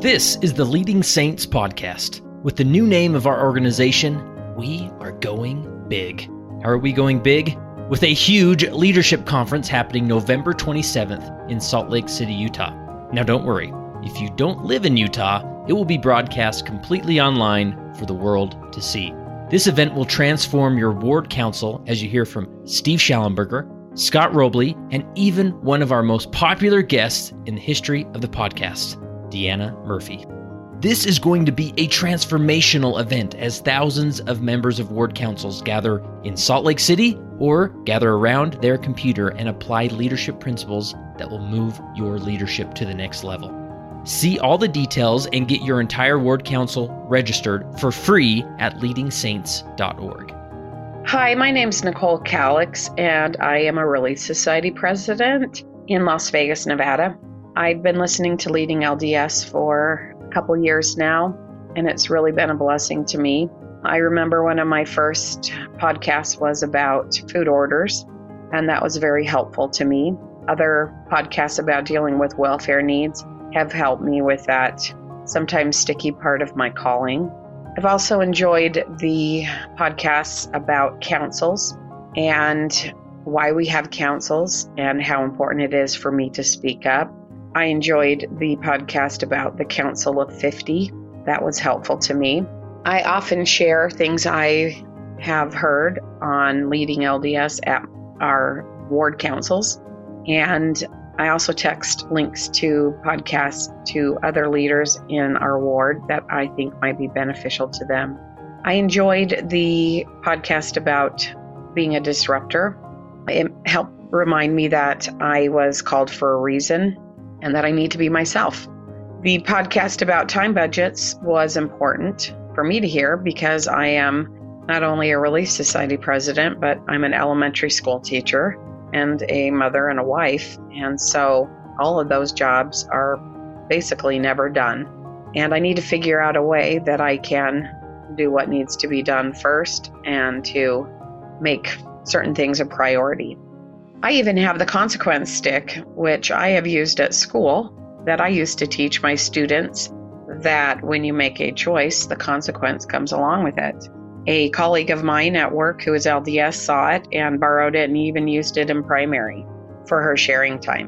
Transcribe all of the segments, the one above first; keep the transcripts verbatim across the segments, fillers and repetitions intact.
This is the Leading Saints podcast. With the new name of our organization, we are going big. How are we going big? With a huge leadership conference happening November twenty-seventh in Salt Lake City, Utah. Now don't worry, if you don't live in Utah, it will be broadcast completely online for the world to see. This event will transform your ward council as you hear from Steve Schallenberger, Scott Robley, and even one of our most popular guests in the history of the podcast, Deanna Murphy. This is going to be a transformational event as thousands of members of ward councils gather in Salt Lake City or gather around their computer and apply leadership principles that will move your leadership to the next level. See all the details and get your entire ward council registered for free at leading saints dot org. Hi, my name's Nicole Calix, and I am a Relief Society president in Las Vegas, Nevada. I've been listening to Leading L D S for a couple years now, and it's really been a blessing to me. I remember one of my first podcasts was about food orders, and that was very helpful to me. Other podcasts about dealing with welfare needs have helped me with that sometimes sticky part of my calling. I've also enjoyed the podcasts about councils and why we have councils and how important it is for me to speak up. I enjoyed the podcast about the Council of fifty. That was helpful to me. I often share things I have heard on Leading L D S at our ward councils. And I also text links to podcasts to other leaders in our ward that I think might be beneficial to them. I enjoyed the podcast about being a disruptor. It helped remind me that I was called for a reason and that I need to be myself. The podcast about time budgets was important for me to hear because I am not only a Relief Society president, but I'm an elementary school teacher and a mother and a wife. And so all of those jobs are basically never done. And I need to figure out a way that I can do what needs to be done first and to make certain things a priority. I even have the consequence stick, which I have used at school, that I used to teach my students that when you make a choice, the consequence comes along with it. A colleague of mine at work who is L D S saw it and borrowed it and even used it in primary for her sharing time.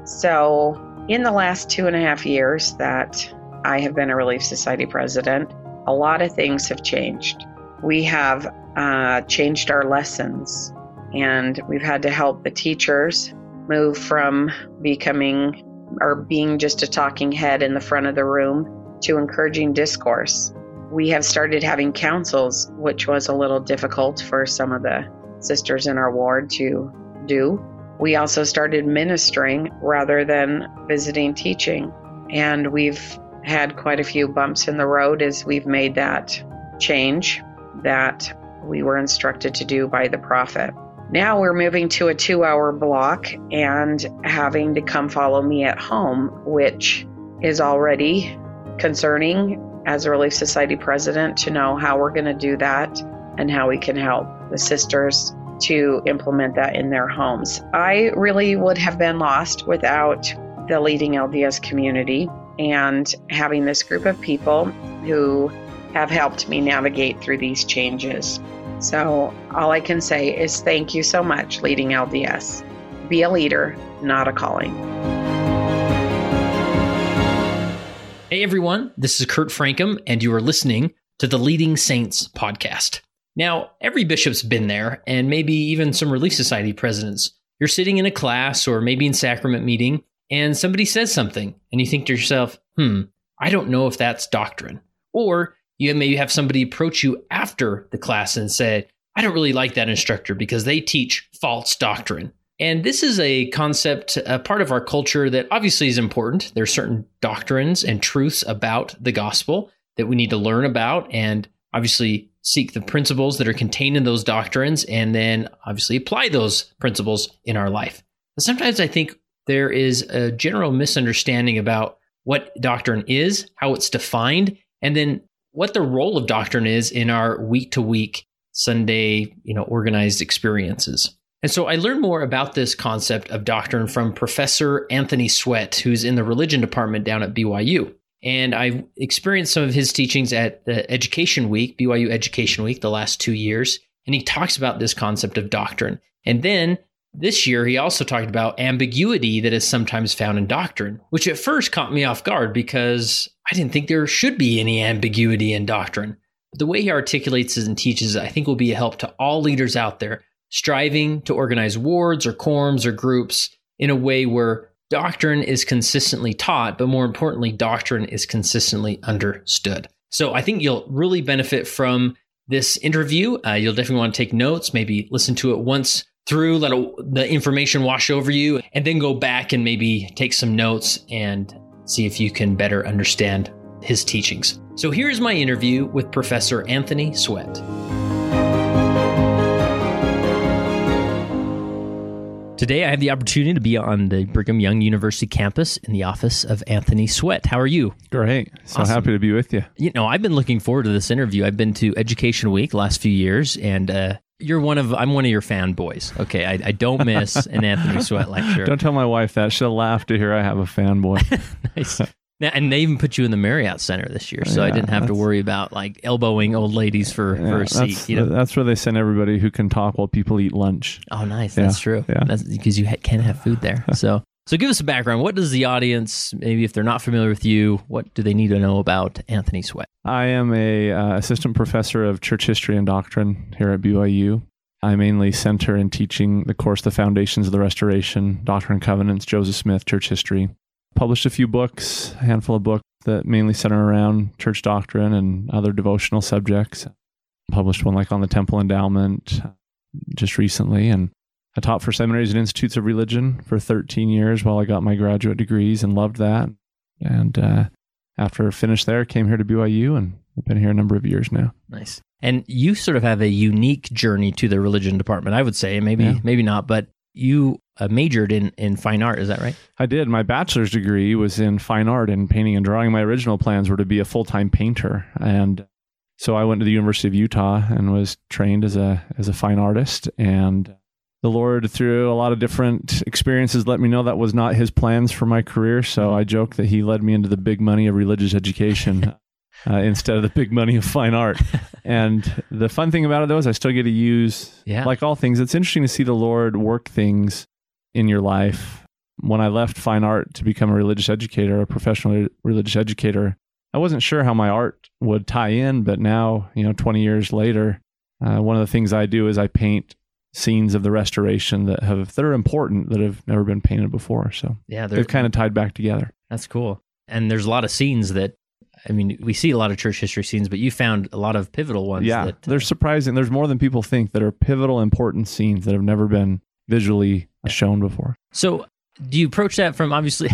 So in the last two and a half years that I have been a Relief Society president, a lot of things have changed. We have uh, changed our lessons, and we've had to help the teachers move from becoming or being just a talking head in the front of the room to encouraging discourse. We have started having councils, which was a little difficult for some of the sisters in our ward to do. We also started ministering rather than visiting teaching. And we've had quite a few bumps in the road as we've made that change that we were instructed to do by the prophet. Now we're moving to a two-hour block and having to come follow me at home, which is already concerning as a Relief Society president to know how we're going to do that and how we can help the sisters to implement that in their homes. I really would have been lost without the Leading L D S community and having this group of people who have helped me navigate through these changes. So all I can say is thank you so much, Leading L D S. Be a leader, not a calling. Hey everyone, this is Kurt Frankum, and you are listening to the Leading Saints podcast. Now, every bishop's been there, and maybe even some Relief Society presidents. You're sitting in a class or maybe in sacrament meeting, and somebody says something, and you think to yourself, hmm, I don't know if that's doctrine. Or you maybe have somebody approach you after the class and say, I don't really like that instructor because they teach false doctrine. And this is a concept, a part of our culture that obviously is important. There are certain doctrines and truths about the gospel that we need to learn about and obviously seek the principles that are contained in those doctrines and then obviously apply those principles in our life. But sometimes I think there is a general misunderstanding about what doctrine is, how it's defined, and then what the role of doctrine is in our week-to-week Sunday, you know, organized experiences. And so I learned more about this concept of doctrine from Professor Anthony Sweat, who's in the religion department down at B Y U. And I've experienced some of his teachings at the Education Week, B Y U Education Week, the last two years. And he talks about this concept of doctrine. And then this year, he also talked about ambiguity that is sometimes found in doctrine, which at first caught me off guard because I didn't think there should be any ambiguity in doctrine. But the way he articulates it and teaches it, I think will be a help to all leaders out there striving to organize wards or quorums or groups in a way where doctrine is consistently taught, but more importantly, doctrine is consistently understood. So I think you'll really benefit from this interview. Uh, you'll definitely want to take notes, maybe listen to it once through, let a, the information wash over you, and then go back and maybe take some notes and see if you can better understand his teachings. So here's my interview with Professor Anthony Sweat. Today, I have the opportunity to be on the Brigham Young University campus in the office of Anthony Sweat. How are you? Great. So Awesome. Happy to be with you. You know, I've been looking forward to this interview. I've been to Education Week the last few years, and uh, you're one of, I'm one of your fanboys. Okay, I, I don't miss an Anthony Sweat lecture. Don't tell my wife that. She'll laugh to hear I have a fanboy. Nice. Now, and they even put you in the Marriott Center this year, so Yeah, I didn't have to that's- worry about like elbowing old ladies for, Yeah, for a seat. that's, You know? that's where they send everybody who can talk while people eat lunch. Oh, nice. Yeah, That's true. yeah. That's because you ha- can have food there. So, so give us a background. What does the audience, maybe if they're not familiar with you, what do they need to know about Anthony Sweat? I am a uh, assistant professor of church history and doctrine here at B Y U. I mainly center in teaching the course, The Foundations of the Restoration, Doctrine and Covenants, Joseph Smith, church history. Published a few books, a handful of books that mainly center around church doctrine and other devotional subjects. Published one like on the temple endowment just recently. And I taught for seminaries and institutes of religion for thirteen years while I got my graduate degrees and loved that. And uh, after I finished there, came here to B Y U and I've been here a number of years now. Nice. And you sort of have a unique journey to the religion department, I would say. Maybe, Yeah. maybe not, but you uh, majored in, in fine art. Is that right? I did. My bachelor's degree was in fine art and painting and drawing. My original plans were to be a full-time painter. And so I went to the University of Utah and was trained as a as a fine artist. And the Lord, through a lot of different experiences, let me know that was not his plans for my career. So I joke that he led me into the big money of religious education uh, instead of the big money of fine art. And the fun thing about it, though, is I still get to use, Yeah. like all things, it's interesting to see the Lord work things in your life. When I left fine art to become a religious educator, a professional religious educator, I wasn't sure how my art would tie in, but now, you know, twenty years later, uh, one of the things I do is I paint scenes of the restoration that have that are important that have never been painted before. So Yeah, they're they've kind of tied back together. That's cool. And there's a lot of scenes that, I mean, we see a lot of church history scenes, but you found a lot of pivotal ones. Yeah, that, uh, they're surprising. There's more than people think that are pivotal, important scenes that have never been visually shown before. So do you approach that from, obviously,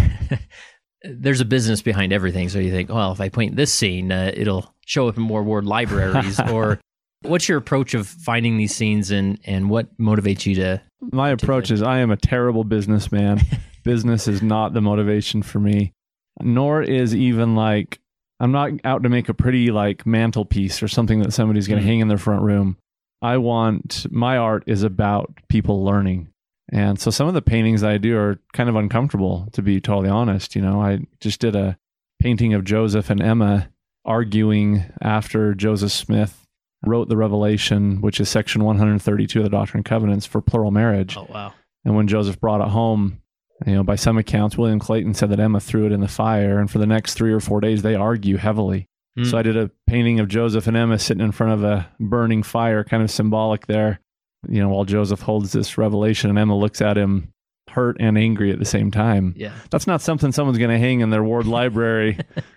there's a business behind everything. So you think, well, if I paint this scene, uh, it'll show up in more ward libraries. Or what's your approach of finding these scenes, and, and what motivates you to? My approach is I am a terrible businessman. Business is not the motivation for me, nor is even like, I'm not out to make a pretty like mantelpiece or something that somebody's going to Mhm. hang in their front room. I want, my art is about people learning. And so some of the paintings I do are kind of uncomfortable, to be totally honest. You know, I just did a painting of Joseph and Emma arguing after Joseph Smith wrote the Revelation, which is section one thirty-two of the Doctrine and Covenants, for plural marriage. Oh, wow. And when Joseph brought it home, you know, by some accounts, William Clayton said that Emma threw it in the fire. And for the next three or four days, they argue heavily. Mm. So I did a painting of Joseph and Emma sitting in front of a burning fire, kind of symbolic there, you know, while Joseph holds this revelation and Emma looks at him hurt and angry at the same time. Yeah. That's not something someone's going to hang in their ward library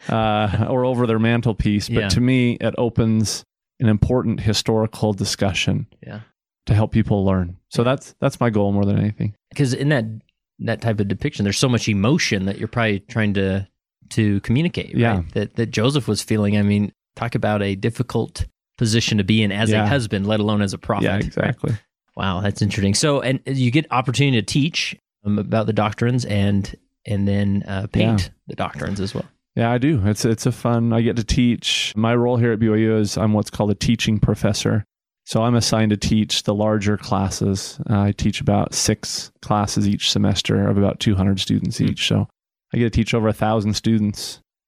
uh, or over their mantelpiece. But Yeah. to me, it opens an important historical discussion Yeah. to help people learn. So that's that's my goal more than anything. Because in that that type of depiction, there's so much emotion that you're probably trying to to communicate, right? Yeah. That that Joseph was feeling. I mean, talk about a difficult position to be in as a Yeah. husband, let alone as a prophet. Yeah, right? exactly. Wow, that's interesting. So, and you get opportunity to teach um, about the doctrines and and then uh, paint Yeah. the doctrines as well. Yeah, I do. It's it's a fun. I get to teach. My role here at B Y U is I'm what's called a teaching professor. So I'm assigned to teach the larger classes. Uh, I teach about six classes each semester of about two hundred students Hmm. each. So I get to teach over a thousand students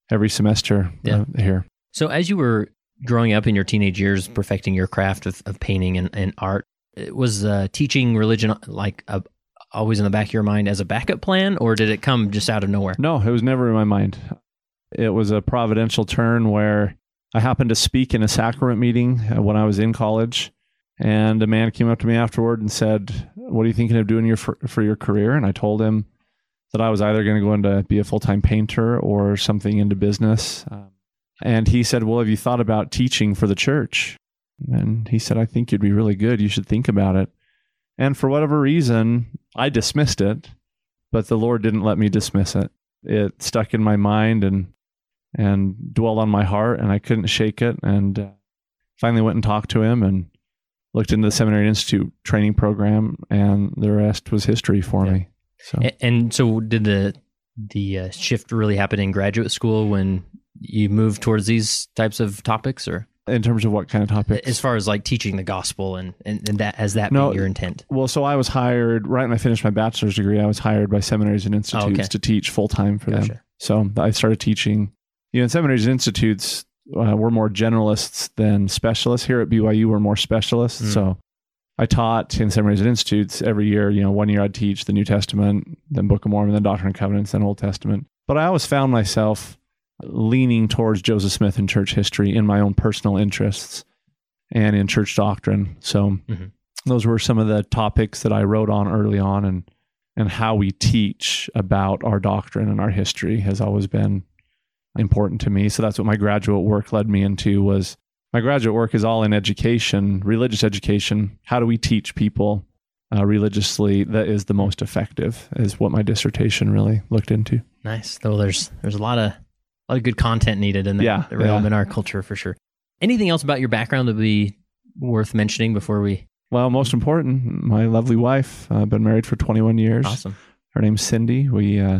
every semester Yeah. uh, here. So as you were growing up in your teenage years, perfecting your craft of, of painting and, and art, was uh, teaching religion like a, always in the back of your mind as a backup plan, or did it come just out of nowhere? No, it was never in my mind. It was a providential turn where I happened to speak in a sacrament meeting when I was in college, and a man came up to me afterward and said, "What are you thinking of doing your, for, for your career?" And I told him that I was either going to go into be a full-time painter or something into business. Um, and he said, "Well, have you thought about teaching for the church?" And he said, "I think you'd be really good. You should think about it." And for whatever reason, I dismissed it, but the Lord didn't let me dismiss it. It stuck in my mind and and dwelled on my heart, and I couldn't shake it. And uh, finally went and talked to him and looked into the Seminary Institute training program, and the rest was history for Yeah. me. So, And, and so did the the uh, shift really happen in graduate school when you moved towards these types of topics, or in terms of what kind of topics? as far as like teaching the gospel and, and, and that has that No, been your intent? Well, so I was hired, right when I finished my bachelor's degree, I was hired by seminaries and institutes Oh, okay. to teach full-time for them. Gotcha. So I started teaching. You know, in seminaries and institutes, uh, we're more generalists than specialists. Here at B Y U, we're more specialists. Mm. So I taught in seminaries and institutes every year. You know, one year I'd teach the New Testament, then Book of Mormon, then Doctrine and Covenants, then Old Testament. But I always found myself leaning towards Joseph Smith and church history in my own personal interests and in church doctrine. So Mhm. those were some of the topics that I wrote on early on, and and how we teach about our doctrine and our history has always been important to me. So that's what my graduate work led me into. Was my graduate work is all in education, religious education. How do we teach people uh, religiously that is the most effective, is what my dissertation really looked into. Nice. Though there's there's a lot of a lot of good content needed in the, Yeah, the realm yeah. in our culture for sure. Anything else about your background that would be worth mentioning before we? Well, most important, my lovely wife. I've uh, been married for twenty-one years. Awesome. Her name's Cindy. We uh,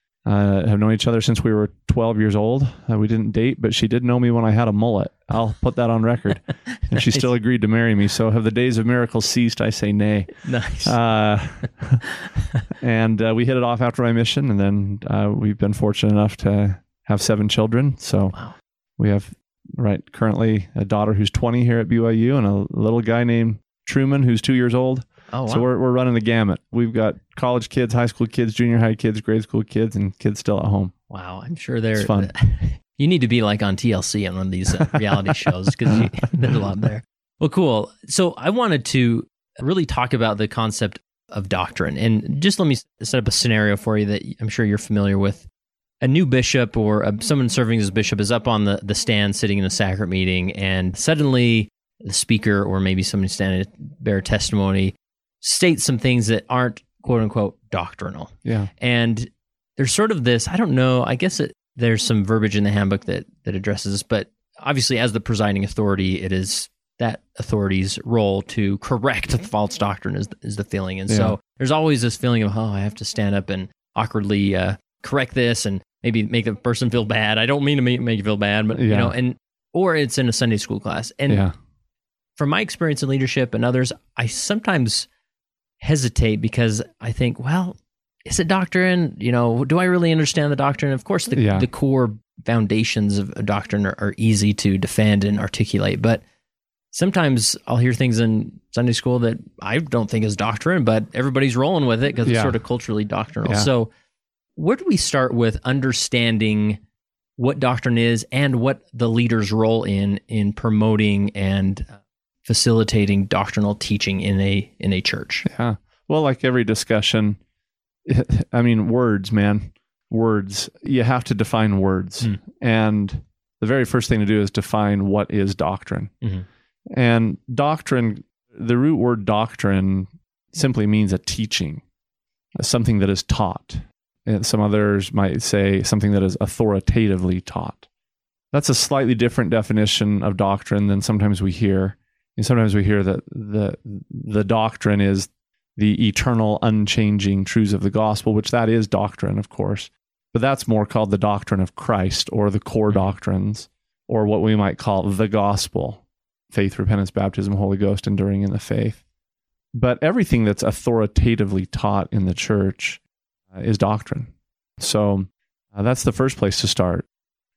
uh, have known each other since we were twelve years old. Uh, we didn't date, but she did know me when I had a mullet. I'll put that on record. And she still agreed to marry me. So have the days of miracles ceased? I say nay. Nice. Uh, and uh, we hit it off after my mission, and then uh, we've been fortunate enough to have seven children. So Wow. we have right currently a daughter who's twenty here at B Y U, and a little guy named Truman who's two years old. Oh, wow. So we're we're running the gamut. We've got college kids, high school kids, junior high kids, grade school kids, and kids still at home. Wow. I'm sure they're It's fun. You need to be like on T L C on one of these uh, reality shows because there's a lot there. Well, cool. So I wanted to really talk about the concept of doctrine, and just let me set up a scenario for you that I'm sure you're familiar with. A new bishop or a, someone serving as bishop is up on the, the stand sitting in a sacrament meeting, and suddenly the speaker or maybe somebody standing to bear testimony states some things that aren't quote unquote doctrinal. Yeah. And there's sort of this, I don't know, I guess it, there's some verbiage in the handbook that, that addresses this, but obviously as the presiding authority, it is that authority's role to correct false doctrine is, is the feeling. And Yeah. so there's always this feeling of, oh, I have to stand up and awkwardly uh, correct this and maybe make the person feel bad. I don't mean to make, make you feel bad, but, you Yeah. know, and, or it's in a Sunday school class. And Yeah. from my experience in leadership and others, I sometimes hesitate because I think, well, is it doctrine? You know, do I really understand the doctrine? Of course, the, Yeah. the core foundations of a doctrine are, are easy to defend and articulate, but sometimes I'll hear things in Sunday school that I don't think is doctrine, but everybody's rolling with it because it's Yeah. sort of culturally doctrinal. Yeah. So where do we start with understanding what doctrine is and what the leader's role in in promoting and facilitating doctrinal teaching in a in a church? Yeah. Well, like every discussion, I mean, words, man, words. You have to define words. Hmm. And the very first thing to do is define what is doctrine. Mhm. And doctrine, the root word doctrine simply means a teaching, something that is taught. And some others might say something that is authoritatively taught. That's a slightly different definition of doctrine than sometimes we hear. And sometimes we hear that the the doctrine is the eternal, unchanging truths of the gospel, which that is doctrine, of course. But that's more called the doctrine of Christ, or the core doctrines, or what we might call the gospel: faith, repentance, baptism, Holy Ghost, enduring in the faith. But everything that's authoritatively taught in the church uh, is doctrine. So uh, that's the first place to start.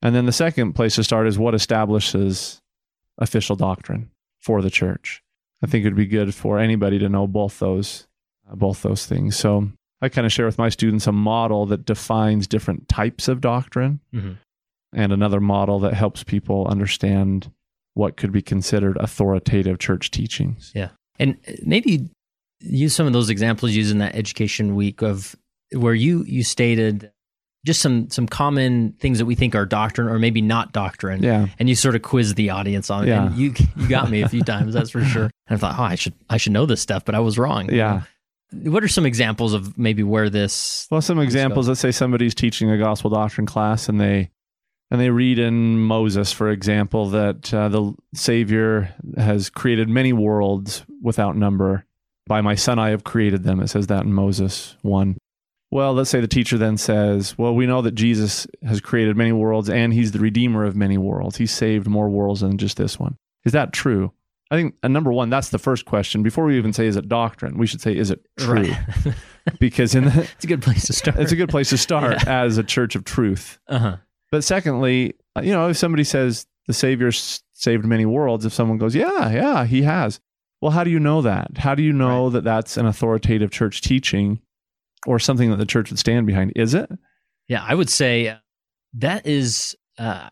And then the second place to start is what establishes official doctrine for the church. I think it'd be good for anybody to know both those, uh, both those things. So I kind of share with my students a model that defines different types of doctrine, mm-hmm. and another model that helps people understand what could be considered authoritative church teachings. Yeah. And maybe use some of those examples used in that education week of where you, you stated just some some common things that we think are doctrine or maybe not doctrine. Yeah. And you sort of quiz the audience on it. Yeah. And you you got me a few times, that's for sure. And I thought, oh, I should I should know this stuff, but I was wrong. Yeah. What are some examples of maybe where this... Well, some examples, let's say somebody's teaching a gospel doctrine class and they and they read in Moses, for example, that uh, the Savior has created many worlds without number. By my son I have created them. It says that in Moses one. Well, let's say the teacher then says, well, we know that Jesus has created many worlds and he's the redeemer of many worlds. He saved more worlds than just this one. Is that true? I think, uh, number one, that's the first question. Before we even say, is it doctrine? We should say, is it true? Right. Because in the, it's a good place to start. It's a good place to start yeah. as a church of truth. Uh-huh. But secondly, you know, if somebody says the Savior saved many worlds, if someone goes, yeah, yeah, he has. Well, how do you know that? How do you know right. that that's an authoritative church teaching or something that the church would stand behind? Is it? Yeah, I would say that is, uh,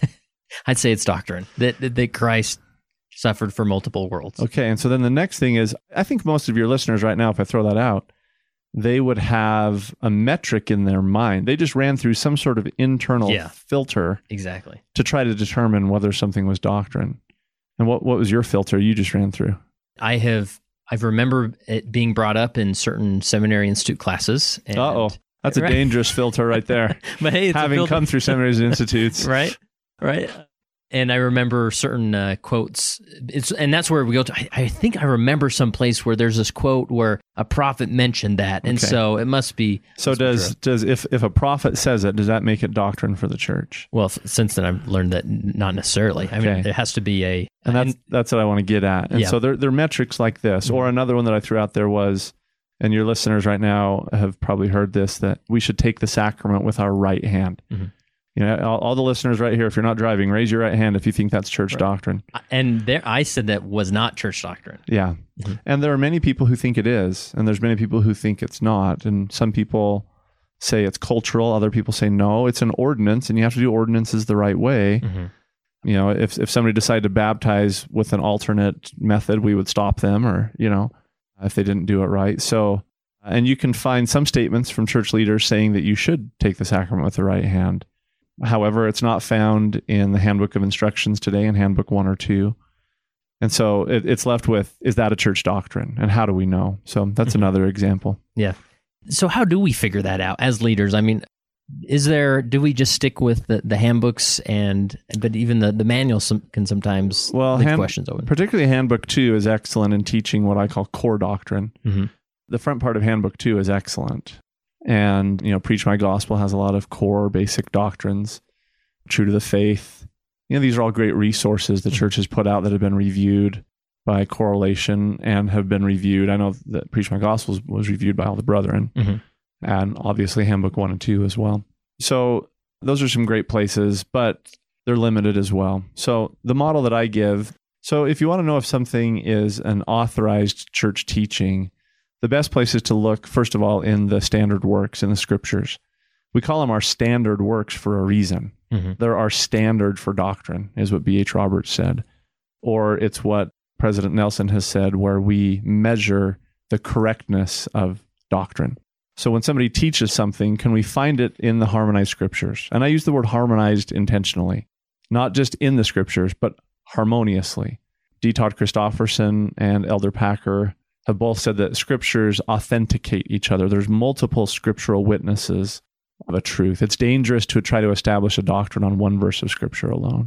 I'd say it's doctrine, that, that, that Christ suffered for multiple worlds. Okay, and so then the next thing is, I think most of your listeners right now, if I throw that out, they would have a metric in their mind. They just ran through some sort of internal yeah, filter exactly, to try to determine whether something was doctrine. And what, what was your filter you just ran through? I have, I remember it being brought up in certain seminary institute classes. And, Uh-oh, that's a right. dangerous filter right there. But hey, it's having come through seminaries and institutes. Right, right. And I remember certain uh, quotes, it's, and that's where we go to, I, I think I remember some place where there's this quote where a prophet mentioned that, and okay. so it must be... So must does, be does if, if a prophet says it, does that make it doctrine for the church? Well, f- since then I've learned that not necessarily. I okay. mean, it has to be a... And that's, and, that's what I want to get at. And yeah. so there, there are metrics like this, mm-hmm. or another one that I threw out there was, and your listeners right now have probably heard this, that we should take the sacrament with our right hand. Mm-hmm. You know, all, all the listeners right here, if you're not driving, raise your right hand if you think that's church right. doctrine. And there, I said that was not church doctrine. Yeah. Mm-hmm. And there are many people who think it is, and there's many people who think it's not. And some people say it's cultural. Other people say, no, it's an ordinance, and you have to do ordinances the right way. Mm-hmm. You know, if, if somebody decided to baptize with an alternate method, we would stop them, or, you know, if they didn't do it right. So, and you can find some statements from church leaders saying that you should take the sacrament with the right hand. However, it's not found in the Handbook of Instructions today, in Handbook one or two. And so it, it's left with, is that a church doctrine? And how do we know? So that's mm-hmm. another example. Yeah. So how do we figure that out as leaders? I mean, is there, do we just stick with the, the handbooks and, but even the, the manual some, can sometimes well, leave hand, questions open? Particularly Handbook two is excellent in teaching what I call core doctrine. Mm-hmm. The front part of Handbook two is excellent. And, you know, Preach My Gospel has a lot of core basic doctrines, True to the Faith. You know, these are all great resources the church has put out that have been reviewed by correlation and have been reviewed. I know that Preach My Gospel was reviewed by all the brethren, mm-hmm. and obviously Handbook one and two as well. So those are some great places, but they're limited as well. So the model that I give, so if you want to know if something is an authorized church teaching, the best place is to look, first of all, in the standard works, in the scriptures. We call them our standard works for a reason. Mm-hmm. They're our standard for doctrine, is what B H Roberts said. Or it's what President Nelson has said, where we measure the correctness of doctrine. So when somebody teaches something, can we find it in the harmonized scriptures? And I use the word harmonized intentionally, not just in the scriptures, but harmoniously. D. Todd Christofferson and Elder Packer have both said that scriptures authenticate each other. There's multiple scriptural witnesses of a truth. It's dangerous to try to establish a doctrine on one verse of scripture alone.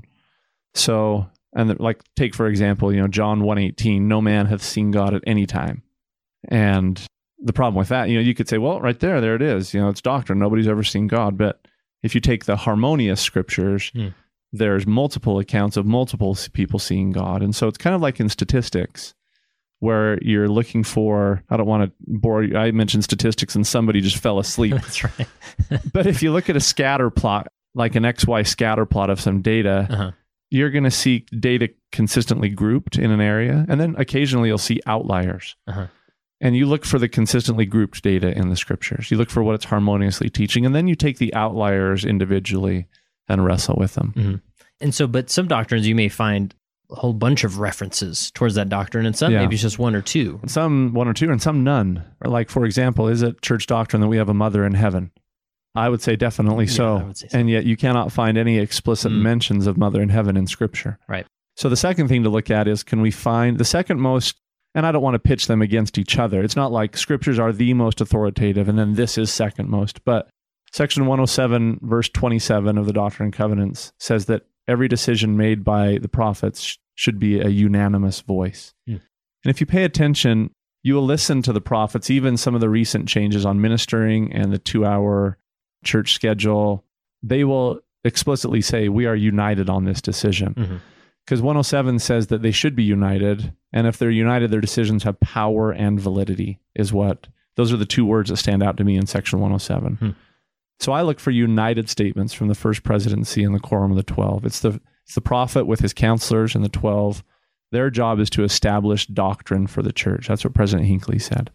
So, and the, like, take for example, you know, John one eighteen, no man hath seen God at any time. And the problem with that, you know, you could say, well, right there, there it is. You know, it's doctrine. Nobody's ever seen God. But if you take the harmonious scriptures, hmm. there's multiple accounts of multiple people seeing God. And so it's kind of like in statistics, where you're looking for, I don't want to bore you, I mentioned statistics and somebody just fell asleep. That's right. But if you look at a scatter plot, like an X Y scatter plot of some data, Uh-huh. you're going to see data consistently grouped in an area, and then occasionally you'll see outliers. Uh-huh. And you look for the consistently grouped data in the scriptures. You look for what it's harmoniously teaching, and then you take the outliers individually and wrestle with them. Mm-hmm. And so, but some doctrines you may find a whole bunch of references towards that doctrine, and some Yeah. maybe it's just one or two. Some one or two, and some none. Or like, for example, is it church doctrine that we have a mother in heaven? I would say definitely Yeah, so. I would say so. And yet you cannot find any explicit Mm. mentions of mother in heaven in scripture. Right. So the second thing to look at is, can we find the second most, and I don't want to pitch them against each other. It's not like scriptures are the most authoritative and then this is second most, but section one oh seven, verse twenty-seven of the Doctrine and Covenants says that every decision made by the prophets sh- should be a unanimous voice. Mm. And if you pay attention, you will listen to the prophets, even some of the recent changes on ministering and the two-hour church schedule. They will explicitly say, we are united on this decision. Mm-hmm. Because one oh seven says that they should be united, and if they're united, their decisions have power and validity, is what, those are the two words that stand out to me in section one oh seven. Hmm. So I look for united statements from the First Presidency and the Quorum of the Twelve. It's the, it's the prophet with his counselors and the twelve. Their job is to establish doctrine for the church. That's what President Hinckley said.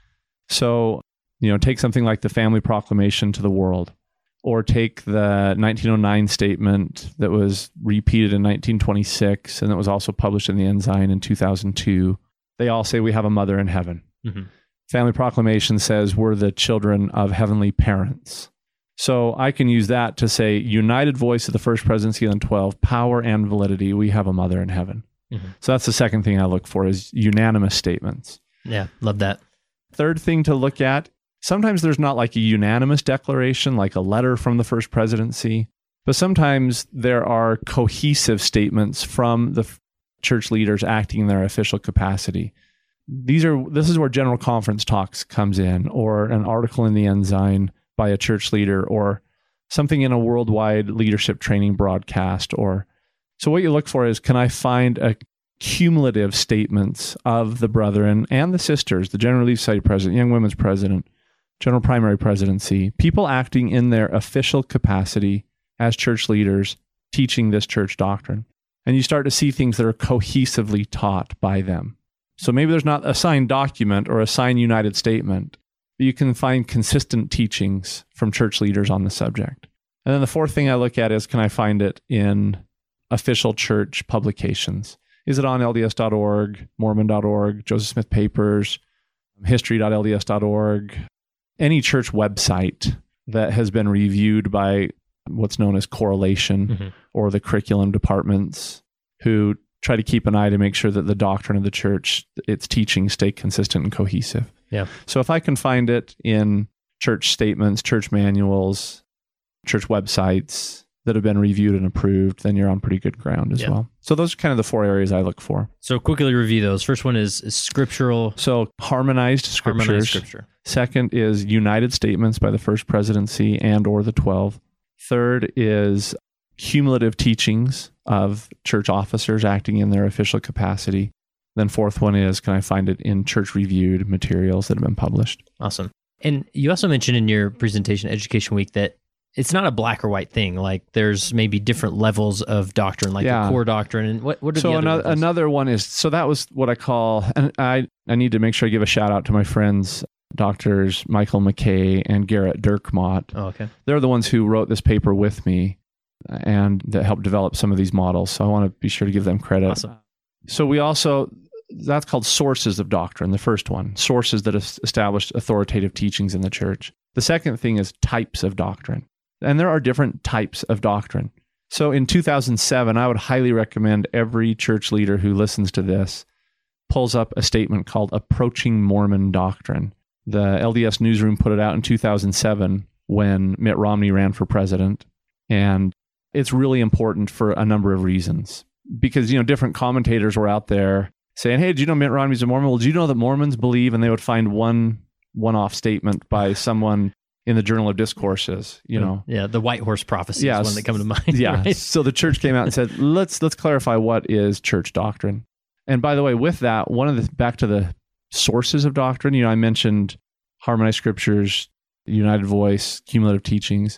So, you know, take something like the Family Proclamation to the world, or take the nineteen oh nine statement that was repeated in nineteen twenty-six and that was also published in the Ensign in two thousand two. They all say we have a mother in heaven. Mm-hmm. Family Proclamation says we're the children of heavenly parents. So I can use that to say united voice of the First Presidency and the twelve, power and validity, we have a mother in heaven. Mm-hmm. So that's the second thing I look for, is unanimous statements. Yeah, love that. Third thing to look at, sometimes there's not like a unanimous declaration, like a letter from the First Presidency, but sometimes there are cohesive statements from the church leaders acting in their official capacity. These are, this is where General Conference talks comes in, or an article in the Ensign by a church leader, or something in a worldwide leadership training broadcast. Or so what you look for is, can I find a cumulative statements of the brethren and the sisters, the General Relief Society president, Young Women's president, General Primary Presidency, people acting in their official capacity as church leaders, teaching this church doctrine. And you start to see things that are cohesively taught by them. So maybe there's not a signed document or a signed united statement, but you can find consistent teachings from church leaders on the subject. And then the fourth thing I look at is, can I find it in official church publications? Is it on L D S dot org, Mormon dot org, Joseph Smith Papers, history dot L D S dot org, any church website that has been reviewed by what's known as correlation, mm-hmm. or the curriculum departments, who try to keep an eye to make sure that the doctrine of the church, its teachings, stay consistent and cohesive. Yeah. So if I can find it in church statements, church manuals, church websites that have been reviewed and approved, then you're on pretty good ground as yeah. well. So those are kind of the four areas I look for. So quickly review those. First one is, is scriptural. So harmonized scriptures. Harmonized scripture. Second is united statements by the First Presidency and or the twelve. Third is cumulative teachings of church officers acting in their official capacity. Then fourth one is, can I find it in church-reviewed materials that have been published? Awesome. And you also mentioned in your presentation, Education Week, that it's not a black or white thing. Like there's maybe different levels of doctrine, like yeah. the core doctrine. And what, what are so the other another, levels? another one is, so that was what I call, and I, I need to make sure I give a shout out to my friends, Doctors Michael McKay and Garrett Dirkmott. Oh, okay. They're the ones who wrote this paper with me and that helped develop some of these models. So I want to be sure to give them credit. Awesome. So we also, that's called sources of doctrine, the first one, sources that have established authoritative teachings in the church. The second thing is types of doctrine. And there are different types of doctrine. So in two thousand seven, I would highly recommend every church leader who listens to this pulls up a statement called Approaching Mormon Doctrine. The L D S Newsroom put it out in two thousand seven when Mitt Romney ran for president. And it's really important for a number of reasons. Because, you know, different commentators were out there saying, hey, do you know Mitt Romney's a Mormon? Well, do you know that Mormons believe? And they would find one one-off statement by someone in the Journal of Discourses, you know. Yeah, the White Horse Prophecy yes. is one that come to mind. Yeah. Right? So the church came out and said, let's let's clarify what is church doctrine. And by the way, with that, one of the, back to the sources of doctrine, you know, I mentioned harmonized scriptures, united voice, cumulative teachings.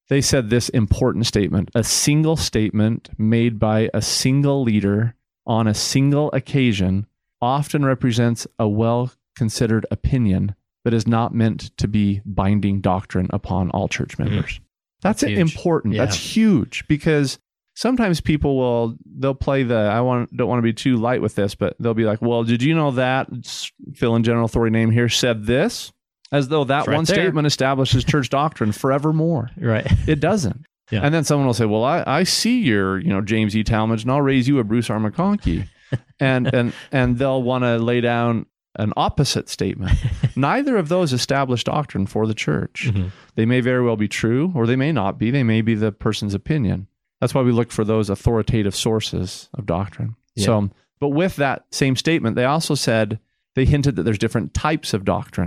they said this important statement: a single statement made by a single leader on a single occasion often represents a well-considered opinion, but is not meant to be binding doctrine upon all church members. Mm. That's, That's important. Yeah. That's huge, because sometimes people will, they'll play the, I want don't want to be too light with this, but they'll be like, well, did you know that fill in general authority name here said this? As though that right one there. statement establishes church doctrine forevermore. Right. It doesn't. Yeah. And then someone will say, well, I, I see your, you know, James E. Talmage, and I'll raise you a Bruce R. McConkie. and, and, and they'll want to lay down an opposite statement. Neither of those establish doctrine for the church. Mm-hmm. They may very well be true, or they may not be. They may be the person's opinion. That's why we look for those authoritative sources of doctrine. Yeah. So, but with that same statement, they also said, they hinted that there's different types of doctrine.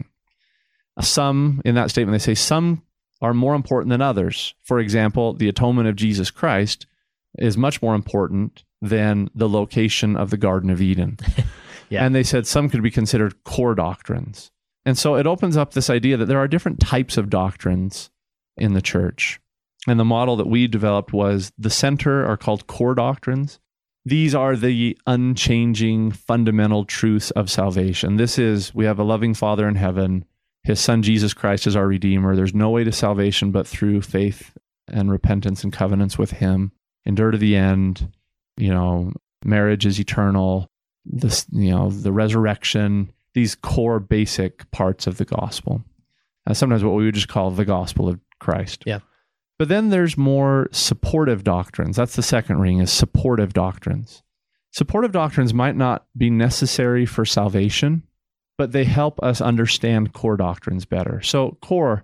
Some, in that statement, they say some are more important than others. For example, the atonement of Jesus Christ is much more important than the location of the Garden of Eden. Yeah. And they said some could be considered core doctrines. And so it opens up this idea that there are different types of doctrines in the church. And the model that we developed was the center are called core doctrines. These are the unchanging fundamental truths of salvation. This is, we have a loving Father in heaven. His Son, Jesus Christ, is our Redeemer. There's no way to salvation but through faith and repentance and covenants with Him. Endure to the end. You know, marriage is eternal. This, you know, the resurrection. These core basic parts of the gospel. Uh, sometimes what we would just call the gospel of Christ. Yeah. But then there's more supportive doctrines. That's the second ring, is supportive doctrines. Supportive doctrines might not be necessary for salvation, but they help us understand core doctrines better. So core,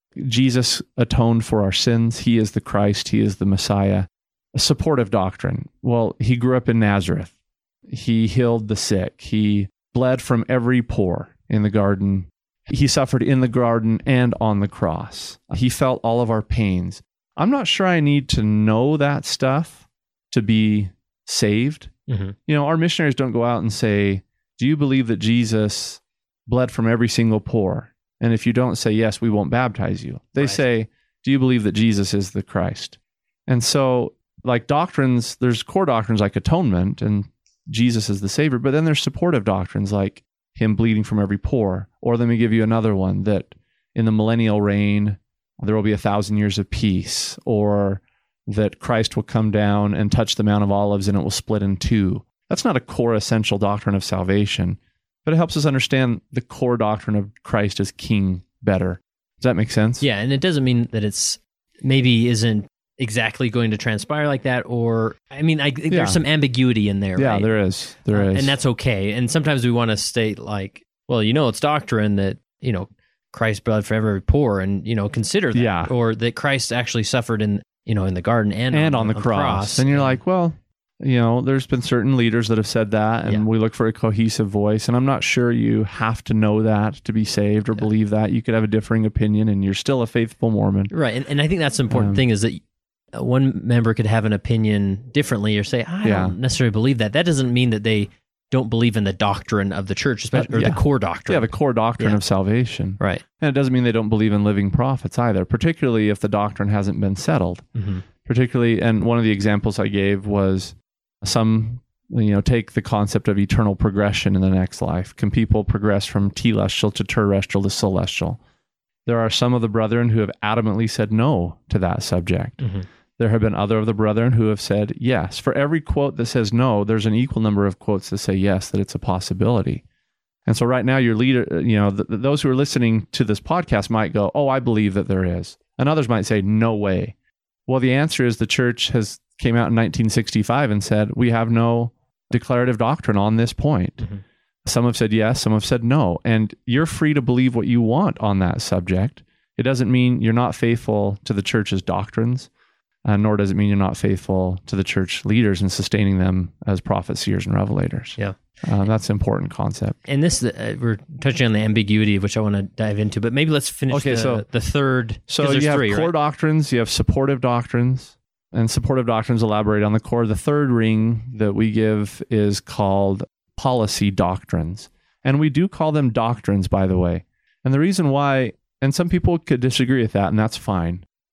Jesus atoned for our sins. He is the Christ. He is the Messiah. A supportive doctrine. Well, he grew up in Nazareth. He healed the sick. He bled from every pore in the garden. He suffered in the garden and on the cross. He felt all of our pains. I'm not sure I need to know that stuff to be saved. Mm-hmm. You know, our missionaries don't go out and say, do you believe that Jesus bled from every single pore? And if you don't say yes, we won't baptize you. They right. say, do you believe that Jesus is the Christ? And so, like doctrines, there's core doctrines like atonement and Jesus is the Savior, but then there's supportive doctrines like Him bleeding from every pore. Or let me give you another one, that in the millennial reign, there will be a thousand years of peace, or that Christ will come down and touch the Mount of Olives and it will split in two. That's not a core essential doctrine of salvation, but it helps us understand the core doctrine of Christ as King better. Does that make sense? Yeah, and it doesn't mean that it's maybe isn't exactly going to transpire like that, or, I mean, I, there's yeah. some ambiguity in there, Yeah, right? there is. There uh, is. And that's okay. And sometimes we want to state like, well, you know, it's doctrine that, you know, Christ bled for every poor, and, you know, consider that. Yeah. Or that Christ actually suffered in, you know, in the garden and, and on, on, the, on cross. the cross. And you're like, well, you know, there's been certain leaders that have said that, and yeah. we look for a cohesive voice. And I'm not sure you have to know that to be saved or yeah. believe that. You could have a differing opinion and you're still a faithful Mormon. Right. And, and I think that's the important um, thing, is that one member could have an opinion differently or say, I yeah. don't necessarily believe that. That doesn't mean that they don't believe in the doctrine of the church, especially, or yeah. the core doctrine. Yeah, the core doctrine yeah. of salvation. Right. And it doesn't mean they don't believe in living prophets either, particularly if the doctrine hasn't been settled. Mm-hmm. Particularly, and one of the examples I gave was some, you know, take the concept of eternal progression in the next life. Can people progress from telestial to terrestrial to celestial? There are some of the brethren who have adamantly said no to that subject. Mm-hmm. There have been other of the brethren who have said yes. For every quote that says no, there's an equal number of quotes that say yes, that it's a possibility. And so right now, your leader, you know, th- those who are listening to this podcast might go, oh, I believe that there is. And others might say, no way. Well, the answer is the church has came out in nineteen sixty-five and said, we have no declarative doctrine on this point. Mm-hmm. Some have said yes, some have said no. And you're free to believe what you want on that subject. It doesn't mean you're not faithful to the church's doctrines. Uh, nor does it mean you're not faithful to the church leaders and sustaining them as prophets, seers, and revelators. Yeah. Uh, that's an important concept. And this, uh, we're touching on the ambiguity, which I want to dive into, but maybe let's finish okay, the, so, the third. So you have three, core right? doctrines, you have supportive doctrines, and supportive doctrines elaborate on the core. The third ring that we give is called policy doctrines. And we do call them doctrines, by the way. And the reason why, and some people could disagree with that, and that's fine.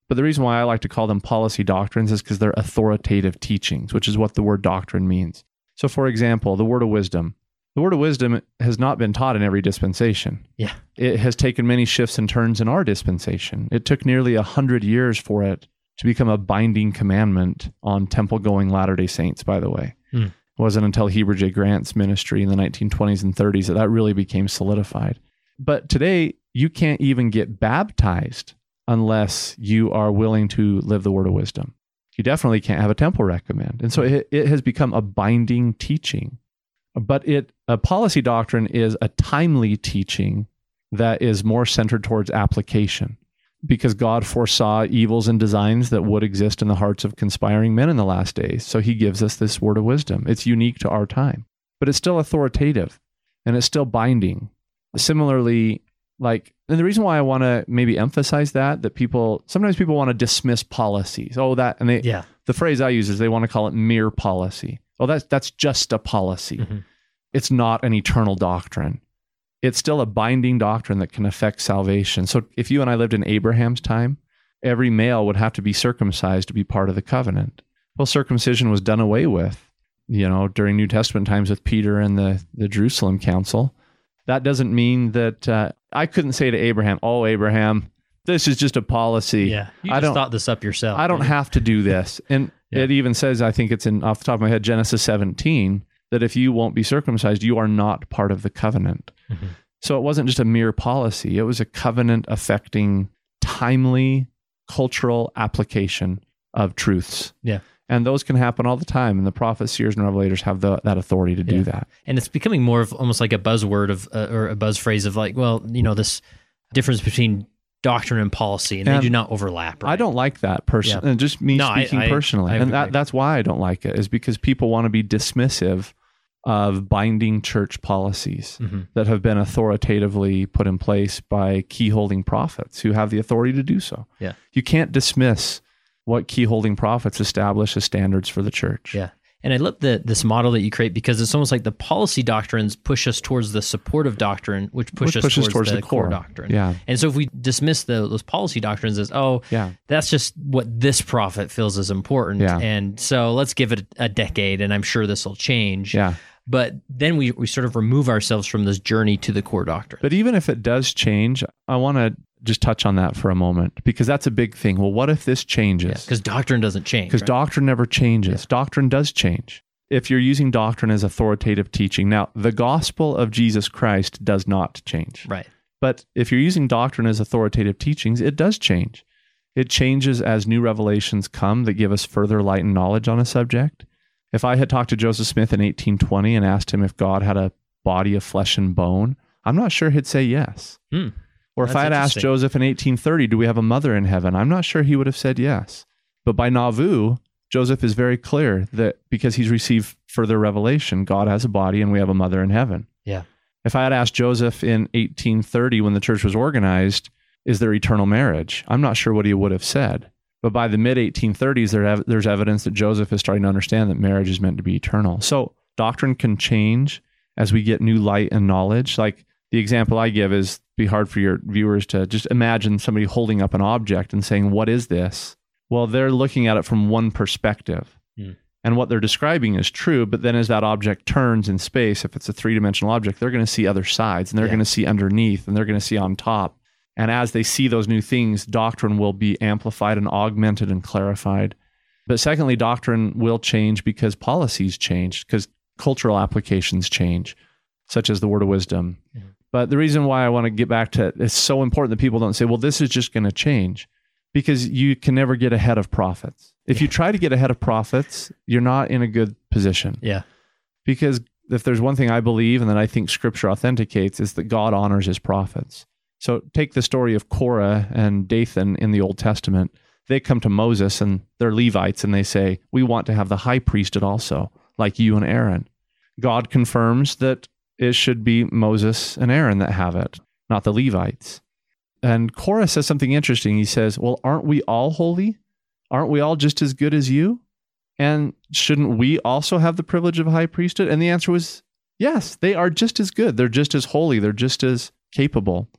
But the reason why I like to call them policy doctrines is because they're authoritative teachings, which is what the word doctrine means. So for example, the word of wisdom. The word of wisdom has not been taught in every dispensation. Yeah. It has taken many shifts and turns in our dispensation. It took nearly a hundred years for it to become a binding commandment on temple-going Latter-day Saints, by the way. Hmm. It wasn't until Heber J. Grant's ministry in the nineteen twenties and thirties that that really became solidified. But today, you can't even get baptized unless you are willing to live the word of wisdom. You definitely can't have a temple recommend. And so it, it has become a binding teaching. But it a policy doctrine is a timely teaching that is more centered towards application, because God foresaw evils and designs that would exist in the hearts of conspiring men in the last days. So he gives us this word of wisdom. It's unique to our time, but it's still authoritative and it's still binding. Similarly, like, and the reason why I want to maybe emphasize that, that people, sometimes people want to dismiss policies. Oh, that, and they, Yeah. the phrase I use is they want to call it mere policy. Oh, that's, that's just a policy. Mm-hmm. It's not an eternal doctrine. It's still a binding doctrine that can affect salvation. So if you and I lived in Abraham's time, every male would have to be circumcised to be part of the covenant. Well, circumcision was done away with, you know, during New Testament times with Peter and the, the Jerusalem Council. That doesn't mean that uh, I couldn't say to Abraham, oh, Abraham, this is just a policy. Yeah. You I just don't, thought this up yourself. I don't didn't have to do this. And Yeah. it even says, I think it's in off the top of my head, Genesis seventeen, that if you won't be circumcised, you are not part of the covenant. Mm-hmm. So it wasn't just a mere policy. It was a covenant affecting timely cultural application of truths. Yeah. And those can happen all the time. And the prophets, seers, and revelators have the, that authority to do Yeah. that. And it's becoming more of almost like a buzzword of, uh, or a buzz phrase of like, well, you know, this difference between doctrine and policy, and, And they do not overlap. Right? I don't like that person. Yeah. And just me No, I- speaking I- personally. I and agree. that, that's why I don't like it, is because people want to be dismissive of binding church policies Mm-hmm. that have been authoritatively put in place by key-holding prophets who have the authority to do so. Yeah. You can't dismiss what key-holding prophets establish as standards for the church. Yeah. And I love the, this model that you create, because it's almost like the policy doctrines push us towards the supportive doctrine, which, push Which us pushes towards, towards the, the core. core. doctrine. Yeah. And so if we dismiss the, those policy doctrines as, oh, Yeah. that's just what this prophet feels is important. Yeah. And so let's give it a decade and I'm sure this will change. Yeah. But then we, we sort of remove ourselves from this journey to the core doctrine. But even if it does change, I want to just touch on that for a moment, because that's a big thing. Well, what if this changes? Because doctrine doesn't change. Because right? doctrine never changes. Yeah. Doctrine does change. If you're using doctrine as authoritative teaching, now the gospel of Jesus Christ does not change. Right. But if you're using doctrine as authoritative teachings, it does change. It changes as new revelations come that give us further light and knowledge on a subject. If I had talked to Joseph Smith in eighteen twenty and asked him if God had a body of flesh and bone, I'm not sure he'd say yes. Hmm. Or if That's I had asked interesting. Joseph in eighteen thirty, do we have a mother in heaven? I'm not sure he would have said yes. But by Nauvoo, Joseph is very clear that because he's received further revelation, God has a body and we have a mother in heaven. Yeah. If I had asked Joseph in eighteen thirty, when the church was organized, is there eternal marriage? I'm not sure what he would have said. But by the mid eighteen thirties, there ev- there's evidence that Joseph is starting to understand that marriage is meant to be eternal. So doctrine can change as we get new light and knowledge. Like the example I give is, be hard for your viewers to just imagine somebody holding up an object and saying, what is this? Well, they're looking at it from one perspective. Mm. And what they're describing is true, but then as that object turns in space, if it's a three-dimensional object, they're going to see other sides, and they're Yeah. going to see underneath, and they're going to see on top. And as they see those new things, doctrine will be amplified and augmented and clarified. But secondly, doctrine will change because policies change, because cultural applications change, such as the word of wisdom. Mm-hmm. But the reason why I want to get back to, it's so important that people don't say, well, this is just going to change, because you can never get ahead of prophets. If you try to get ahead of prophets, you're not in a good position. Yeah. Because if there's one thing I believe and that I think Scripture authenticates, is that God honors his prophets. So take the story of Korah and Dathan in the Old Testament. They come to Moses and they're Levites and they say, we want to have the high priesthood also, like you and Aaron. God confirms that it should be Moses and Aaron that have it, not the Levites. And Korah says something interesting. He says, well, aren't we all holy? Aren't we all just as good as you? And shouldn't we also have the privilege of high priesthood? And the answer was, yes, they are just as good. They're just as holy. They're just as capable.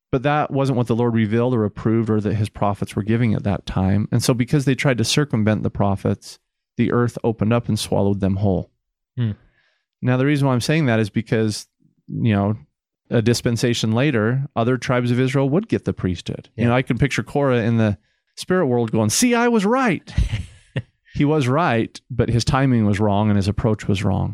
But that wasn't what the Lord revealed or approved or that his prophets were giving at that time. And so because they tried to circumvent the prophets, the earth opened up and swallowed them whole. Hmm. Now, the reason why I'm saying that is because, you know, a dispensation later, other tribes of Israel would get the priesthood. Yeah. You know, I can picture Korah in the spirit world going, see, I was right. He was right, but his timing was wrong and his approach was wrong.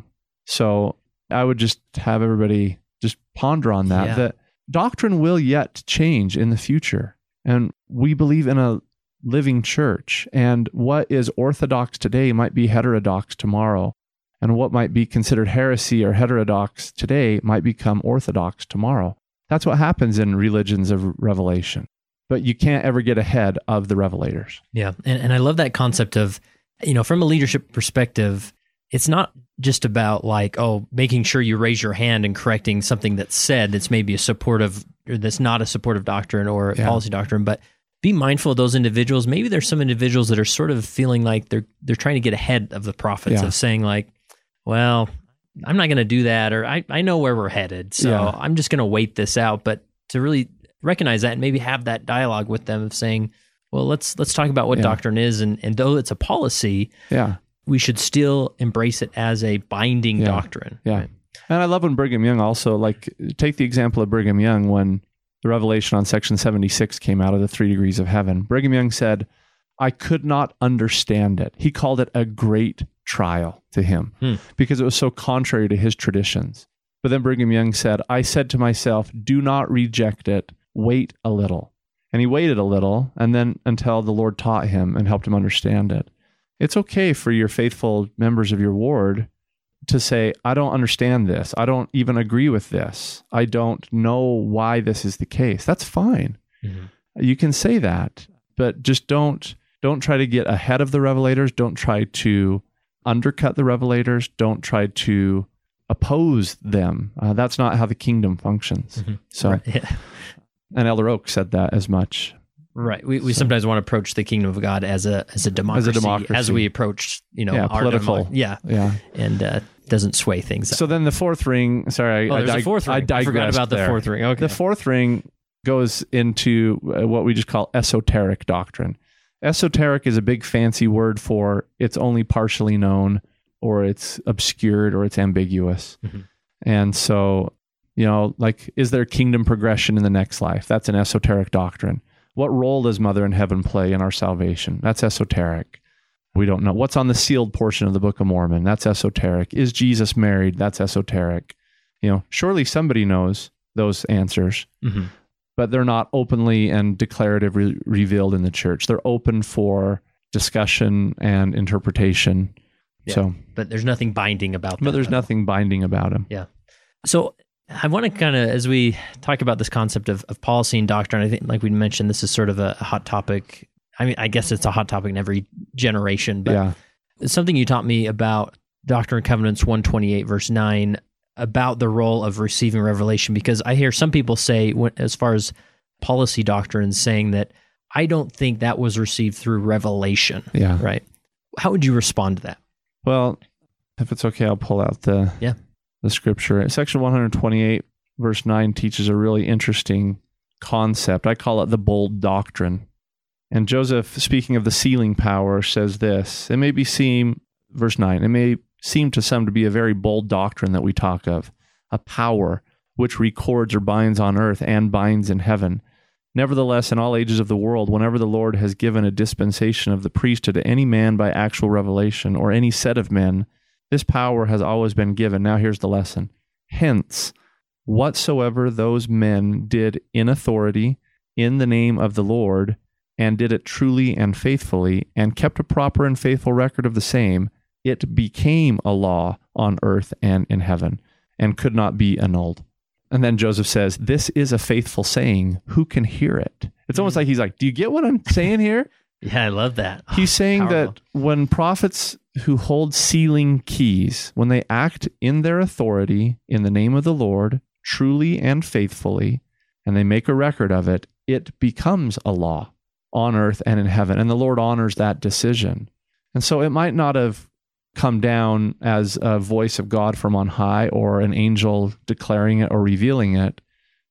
So I would just have everybody just ponder on that, yeah. that doctrine will yet change in the future. And we believe in a living church. And what is orthodox today might be heterodox tomorrow. And what might be considered heresy or heterodox today might become orthodox tomorrow. That's what happens in religions of revelation. But you can't ever get ahead of the revelators. Yeah. And, and I love that concept of, you know, from a leadership perspective, it's not just about like, oh, making sure you raise your hand and correcting something that's said that's maybe a supportive, or that's not a supportive doctrine or a yeah. policy doctrine, but be mindful of those individuals. Maybe there's some individuals that are sort of feeling like they're they're trying to get ahead of the prophets, yeah. of saying like, well, I'm not going to do that, or I, I know where we're headed, so yeah. I'm just going to wait this out. But to really recognize that and maybe have that dialogue with them of saying, well, let's let's talk about what yeah. doctrine is, and, and though it's a policy, yeah. we should still embrace it as a binding yeah. doctrine. Yeah. Right? And I love when Brigham Young also, like, take the example of Brigham Young when the revelation on section seventy-six came out of the three degrees of heaven. Brigham Young said, I could not understand it. He called it a great trial to him hmm. because it was so contrary to his traditions. But then Brigham Young said, I said to myself, do not reject it. Wait a little. And he waited a little, and then until the Lord taught him and helped him understand it. It's okay for your faithful members of your ward to say, I don't understand this. I don't even agree with this. I don't know why this is the case. That's fine. Mm-hmm. You can say that, but just don't don't try to get ahead of the revelators. Don't try to undercut the revelators. Don't try to oppose them. Uh, that's not how the kingdom functions. Mm-hmm. So, right. yeah. And Elder Oak said that as much. Right. We we so, sometimes want to approach the kingdom of God as a as a democracy, as, a democracy. as we approach, you know, yeah, our political. Demo- yeah. Yeah. And uh, doesn't sway things up. So then the fourth ring, sorry, oh, I, there's I, a fourth ring. I digressed I forgot about there. the fourth ring. Okay. The fourth ring goes into what we just call esoteric doctrine. Esoteric is a big fancy word for it's only partially known, or it's obscured, or it's ambiguous. Mm-hmm. And so, you know, like, is there kingdom progression in the next life? That's an esoteric doctrine. What role does Mother in Heaven play in our salvation? That's esoteric. We don't know. What's on the sealed portion of the Book of Mormon? That's esoteric. Is Jesus married? That's esoteric. You know, surely somebody knows those answers, mm-hmm. but they're not openly and declaratively revealed in the church. They're open for discussion and interpretation. Yeah, so, but there's nothing binding about them. But there's nothing binding about them. Yeah. So I want to kind of, as we talk about this concept of, of policy and doctrine, I think, like we mentioned, this is sort of a, a hot topic. I mean, I guess it's a hot topic in every generation, but yeah. it's something you taught me about Doctrine and Covenants one twenty-eight, verse nine, about the role of receiving revelation, because I hear some people say, when, as far as policy doctrines, saying that I don't think that was received through revelation. Yeah. Right. How would you respond to that? Well, if it's okay, I'll pull out the yeah. the scripture. Section one twenty-eight, verse nine teaches a really interesting concept. I call it the bold doctrine. And Joseph, speaking of the sealing power, says this, it may be seem, verse nine, it may seem to some to be a very bold doctrine that we talk of, a power which records or binds on earth and binds in heaven. Nevertheless, in all ages of the world, whenever the Lord has given a dispensation of the priesthood to any man by actual revelation, or any set of men, this power has always been given. Now here's the lesson. Hence, whatsoever those men did in authority, in the name of the Lord, and did it truly and faithfully, and kept a proper and faithful record of the same, it became a law on earth and in heaven, and could not be annulled. And then Joseph says, this is a faithful saying. Who can hear it? It's almost like he's like, do you get what I'm saying here? Yeah, I love that. He's saying Powerful. that when prophets who hold sealing keys, when they act in their authority in the name of the Lord, truly and faithfully, and they make a record of it, it becomes a law on earth and in heaven. And the Lord honors that decision. And so it might not have come down as a voice of God from on high or an angel declaring it or revealing it,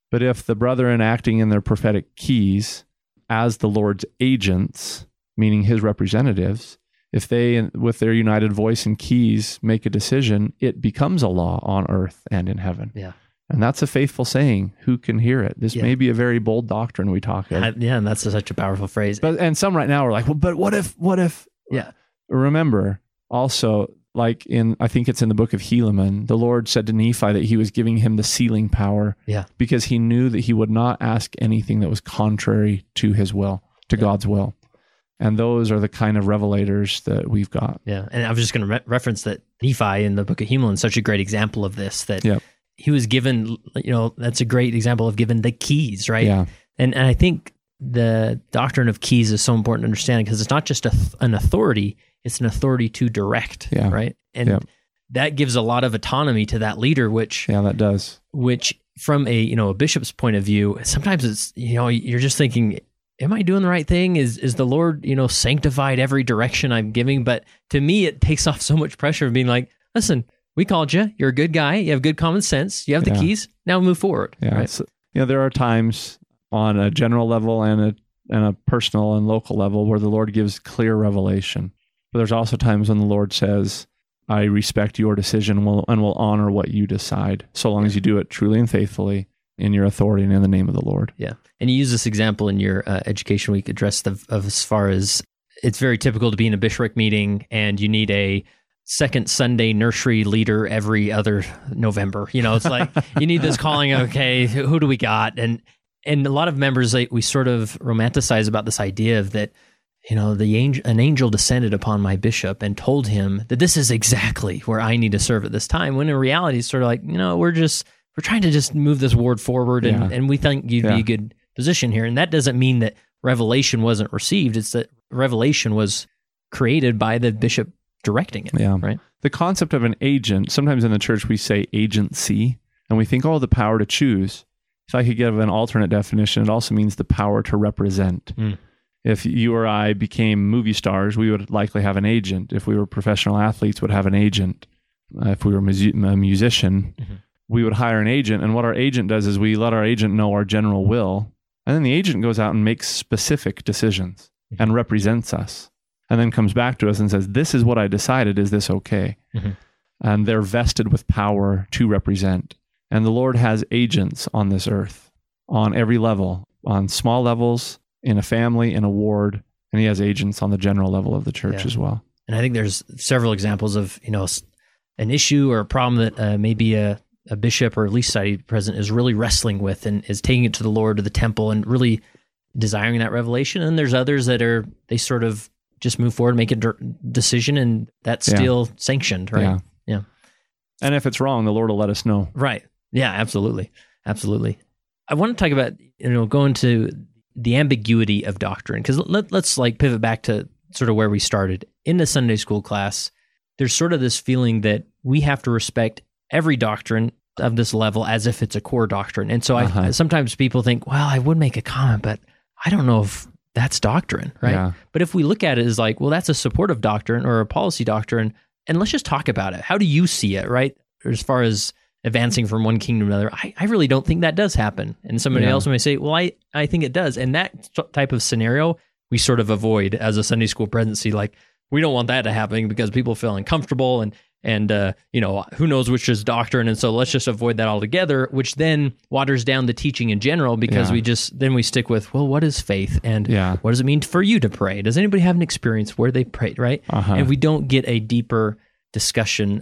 But if the brethren acting in their prophetic keys as the Lord's agents, meaning his representatives, if they, with their united voice and keys, make a decision, it becomes a law on earth and in heaven. Yeah. And that's a faithful saying. Who can hear it? This Yeah. may be a very bold doctrine we talk of. I- yeah, and that's such a powerful phrase. But and some right now are like, well, but what if, what if? Yeah. Remember also, like in, I think it's in the book of Helaman, the Lord said to Nephi that he was giving him the sealing power Yeah. because he knew that he would not ask anything that was contrary to his will, to Yeah. God's will. And those are the kind of revelators that we've got. Yeah, and I was just going to re- reference that Nephi in the book of Helaman is such a great example of this, that Yep. he was given, you know, that's a great example of given the keys, right? Yeah. And and I think the doctrine of keys is so important to understand because it's not just a, an authority, it's an authority to direct, Yeah. right? And Yep. that gives a lot of autonomy to that leader, which Yeah, that does. which from a, you know, a bishop's point of view, sometimes it's, you know, you're just thinking, am I doing the right thing? Is is the Lord, you know, sanctified every direction I'm giving? But to me, it takes off so much pressure of being like, listen, we called you. You're a good guy. You have good common sense. You have the Yeah. keys. Now move forward. Yeah. Right? It's, you know, there are times on a general level and a and a personal and local level where the Lord gives clear revelation. But there's also times when the Lord says, I respect your decision and will, and will honor what you decide, so long as you do it truly and faithfully in your authority and in the name of the Lord. Yeah. And you use this example in your uh, Education Week address of, of as far as it's very typical to be in a bishopric meeting and you need a second Sunday nursery leader every other November. You know, it's like you need this calling, okay, who do we got? And and a lot of members, like, we sort of romanticize about this idea of that, you know, the angel, an angel descended upon my bishop and told him that this is exactly where I need to serve at this time. When in reality, it's sort of like, you know, we're just, we're trying to just move this ward forward and, Yeah. and we think you'd Yeah. be a good position here. And that doesn't mean that revelation wasn't received. It's that revelation was created by the bishop directing it. Yeah. Right. The concept of an agent, sometimes in the church we say agency, and we think, oh, the power to choose. If I could give an alternate definition, it also means the power to represent. Mm. If you or I became movie stars, we would likely have an agent. If we were professional athletes, would have an agent. Uh, if we were musi- a musician, Mm-hmm. we would hire an agent. And what our agent does is we let our agent know our general will. And then the agent goes out and makes specific decisions Mm-hmm. and represents us. And then comes back to us and says, this is what I decided. Is this okay? Mm-hmm. And they're vested with power to represent. And the Lord has agents on this earth, on every level, on small levels, in a family, in a ward, and he has agents on the general level of the church Yeah. as well. And I think there's several examples of, you know, s- an issue or a problem that uh, maybe a, a bishop or at least society president is really wrestling with and is taking it to the Lord, to the temple, and really desiring that revelation. And there's others that are, they sort of just move forward, make a d- decision, and that's Yeah. still sanctioned, right? Yeah. Yeah. And if it's wrong, the Lord will let us know. Right. Yeah, absolutely. Absolutely. I want to talk about, you know, going to the ambiguity of doctrine, because let, let's like pivot back to sort of where we started. In the Sunday school class, there's sort of this feeling that we have to respect every doctrine of this level as if it's a core doctrine. And so Uh-huh. I sometimes people think, well, I would make a comment, but I don't know if that's doctrine, right? Yeah. But if we look at it as like, well, that's a supportive doctrine or a policy doctrine, and let's just talk about it. How do you see it, right? As far as advancing from one kingdom to another, I, I really don't think that does happen. And somebody Yeah. else may say, well, I, I think it does. And that type of scenario, we sort of avoid as a Sunday school presidency. Like, we don't want that to happen because people feel uncomfortable and, and uh, you know, who knows which is doctrine. And so let's just avoid that altogether, which then waters down the teaching in general because Yeah. we just, then we stick with, well, what is faith? And Yeah. what does it mean for you to pray? Does anybody have an experience where they prayed, right? Uh-huh. And we don't get a deeper discussion.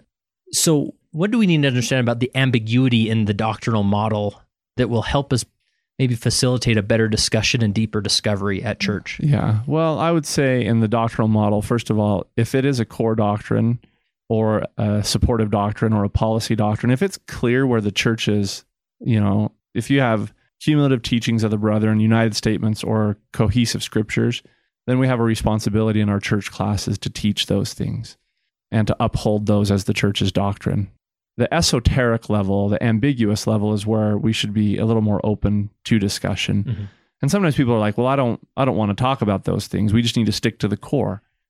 So what do we need to understand about the ambiguity in the doctrinal model that will help us maybe facilitate a better discussion and deeper discovery at church? Yeah. Well, I would say in the doctrinal model, first of all, if it is a core doctrine or a supportive doctrine or a policy doctrine, if it's clear where the church is, you know, if you have cumulative teachings of the brethren, united statements, or cohesive scriptures, then we have a responsibility in our church classes to teach those things and to uphold those as the church's doctrine. The esoteric level, the ambiguous level, is where we should be a little more open to discussion. Mm-hmm. And sometimes people are like, well, I don't I don't want to talk about those things. We just need to stick to the core.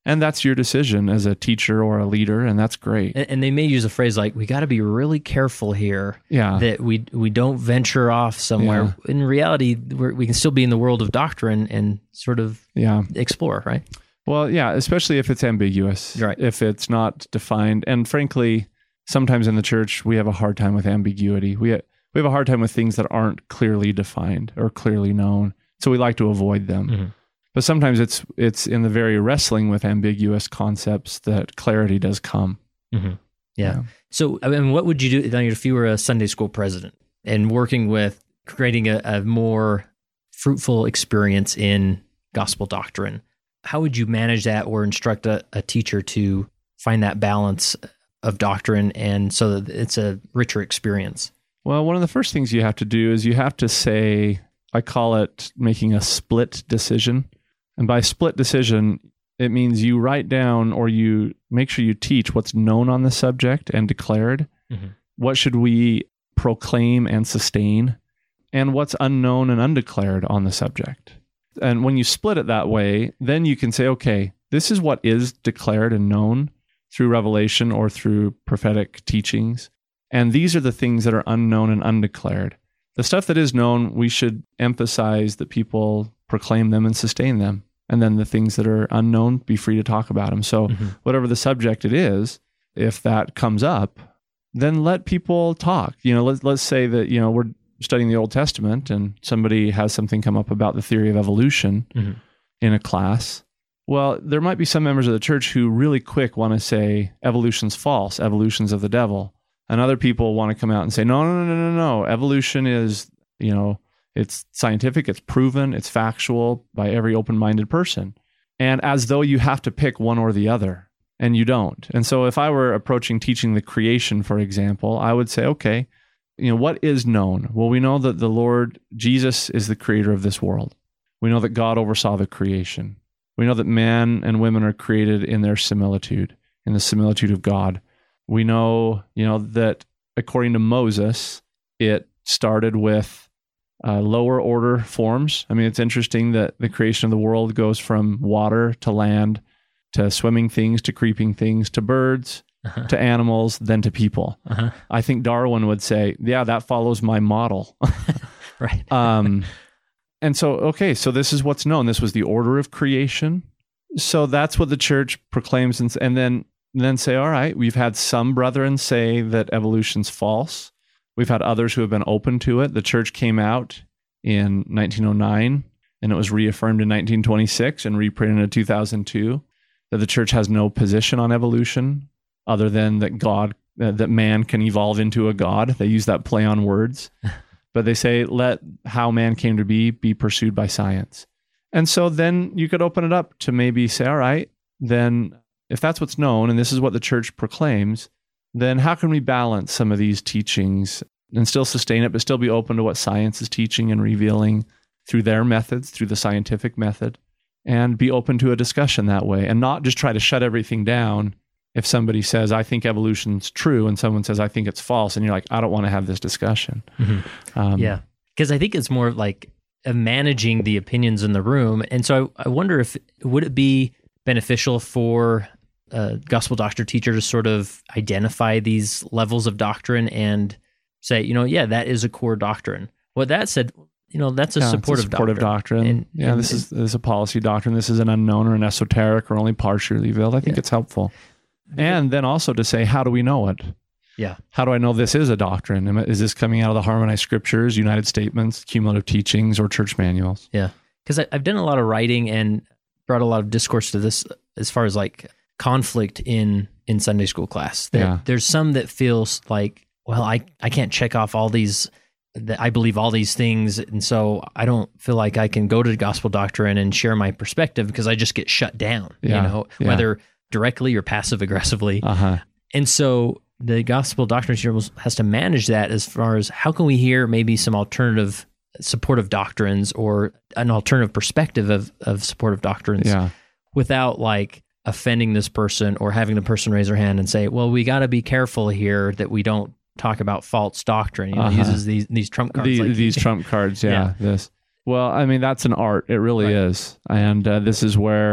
And that's your decision as a teacher or a leader, and that's great. And, and they may use a phrase like, we got to be really careful here yeah. that we we don't venture off somewhere. Yeah. In reality, we're, we can still be in the world of doctrine and sort of yeah. explore, right? Well, yeah, especially if it's ambiguous, right. if it's not defined. And frankly, sometimes in the church, we have a hard time with ambiguity. We, ha- we have a hard time with things that aren't clearly defined or clearly known. So we like to avoid them. Mm-hmm. But sometimes it's it's in the very wrestling with ambiguous concepts that clarity does come. Mm-hmm. Yeah. yeah. So, I mean, what would you do if you were a Sunday school president and working with creating a, a more fruitful experience in gospel doctrine? How would you manage that or instruct a, a teacher to find that balance of doctrine and so that it's a richer experience? Well, one of the first things you have to do is you have to say, I call it making a split decision. And by split decision, it means you write down or you make sure you teach what's known on the subject and declared. Mm-hmm. What should we proclaim and sustain? And what's unknown and undeclared on the subject. And when you split it that way, then you can say, okay, this is what is declared and known through revelation or through prophetic teachings. And these are the things that are unknown and undeclared. The stuff that is known, we should emphasize that people proclaim them and sustain them. And then the things that are unknown, be free to talk about them. So mm-hmm. whatever the subject it is, if that comes up, then let people talk. You know, let's, let's say that, you know, we're studying the Old Testament and somebody has something come up about the theory of evolution mm-hmm. in a class. Well, there might be some members of the church who really quick want to say evolution's false, evolution's of the devil. And other people want to come out and say, no, no, no, no, no, no. Evolution is, you know, it's scientific, it's proven, it's factual by every open-minded person. And as though you have to pick one or the other, and you don't. And so if I were approaching teaching the creation, for example, I would say, okay, you know, what is known? Well, we know that the Lord Jesus is the creator of this world. We know that God oversaw the creation. We know that man and women are created in their similitude, in the similitude of God. We know, you know, that according to Moses, it started with uh, lower order forms. I mean, it's interesting that the creation of the world goes from water to land, to swimming things, to creeping things, to birds, uh-huh. to animals, then to people. Uh-huh. I think Darwin would say, yeah, that follows my model. Right. um, and so, okay, so this is what's known. This was the order of creation. So that's what the church proclaims. And, and then, then say, all right, we've had some brethren say that evolution's false. We've had others who have been open to it. The church came out in nineteen oh nine, and it was reaffirmed in nineteen twenty-six and reprinted in two thousand two, that the church has no position on evolution other than that God, uh, that man can evolve into a God. They use that play on words. But they say, let how man came to be be pursued by science. And so then you could open it up to maybe say, all right, then if that's what's known, and this is what the church proclaims, then how can we balance some of these teachings and still sustain it, but still be open to what science is teaching and revealing through their methods, through the scientific method, and be open to a discussion that way, and not just try to shut everything down if somebody says, I think evolution's true, and someone says, I think it's false, and you're like, I don't want to have this discussion. Mm-hmm. Um, yeah, because I think it's more like managing the opinions in the room. And so I, I wonder if, would it be beneficial for a gospel doctor teacher to sort of identify these levels of doctrine and say, you know, yeah, that is a core doctrine. Well, that said, you know, that's a yeah, supportive, it's a supportive doctrine. doctrine. And, yeah, and, this is this is a policy doctrine. This is an unknown or an esoteric or only partially revealed. I think yeah. it's helpful. And then also to say, how do we know it? Yeah. How do I know this is a doctrine? Is this coming out of the Harmonized Scriptures, United Statements, Cumulative Teachings, or church manuals? Yeah. Because I've done a lot of writing and brought a lot of discourse to this as far as like conflict in, in Sunday school class. There, yeah. There's some that feels like, well, I, I can't check off all these, that I believe all these things. And so I don't feel like I can go to gospel doctrine and share my perspective because I just get shut down, yeah. you know, yeah. whether directly or passive aggressively. Uh-huh. And so the gospel doctrine has to manage that as far as how can we hear maybe some alternative supportive doctrines or an alternative perspective of, of supportive doctrines yeah. without like offending this person or having the person raise their hand and say, well, we got to be careful here that we don't talk about false doctrine. You know, uh-huh. uses these these trump cards. The, like, these trump cards, yeah, yeah. This. Well, I mean, that's an art. It really right. is. And uh, this is where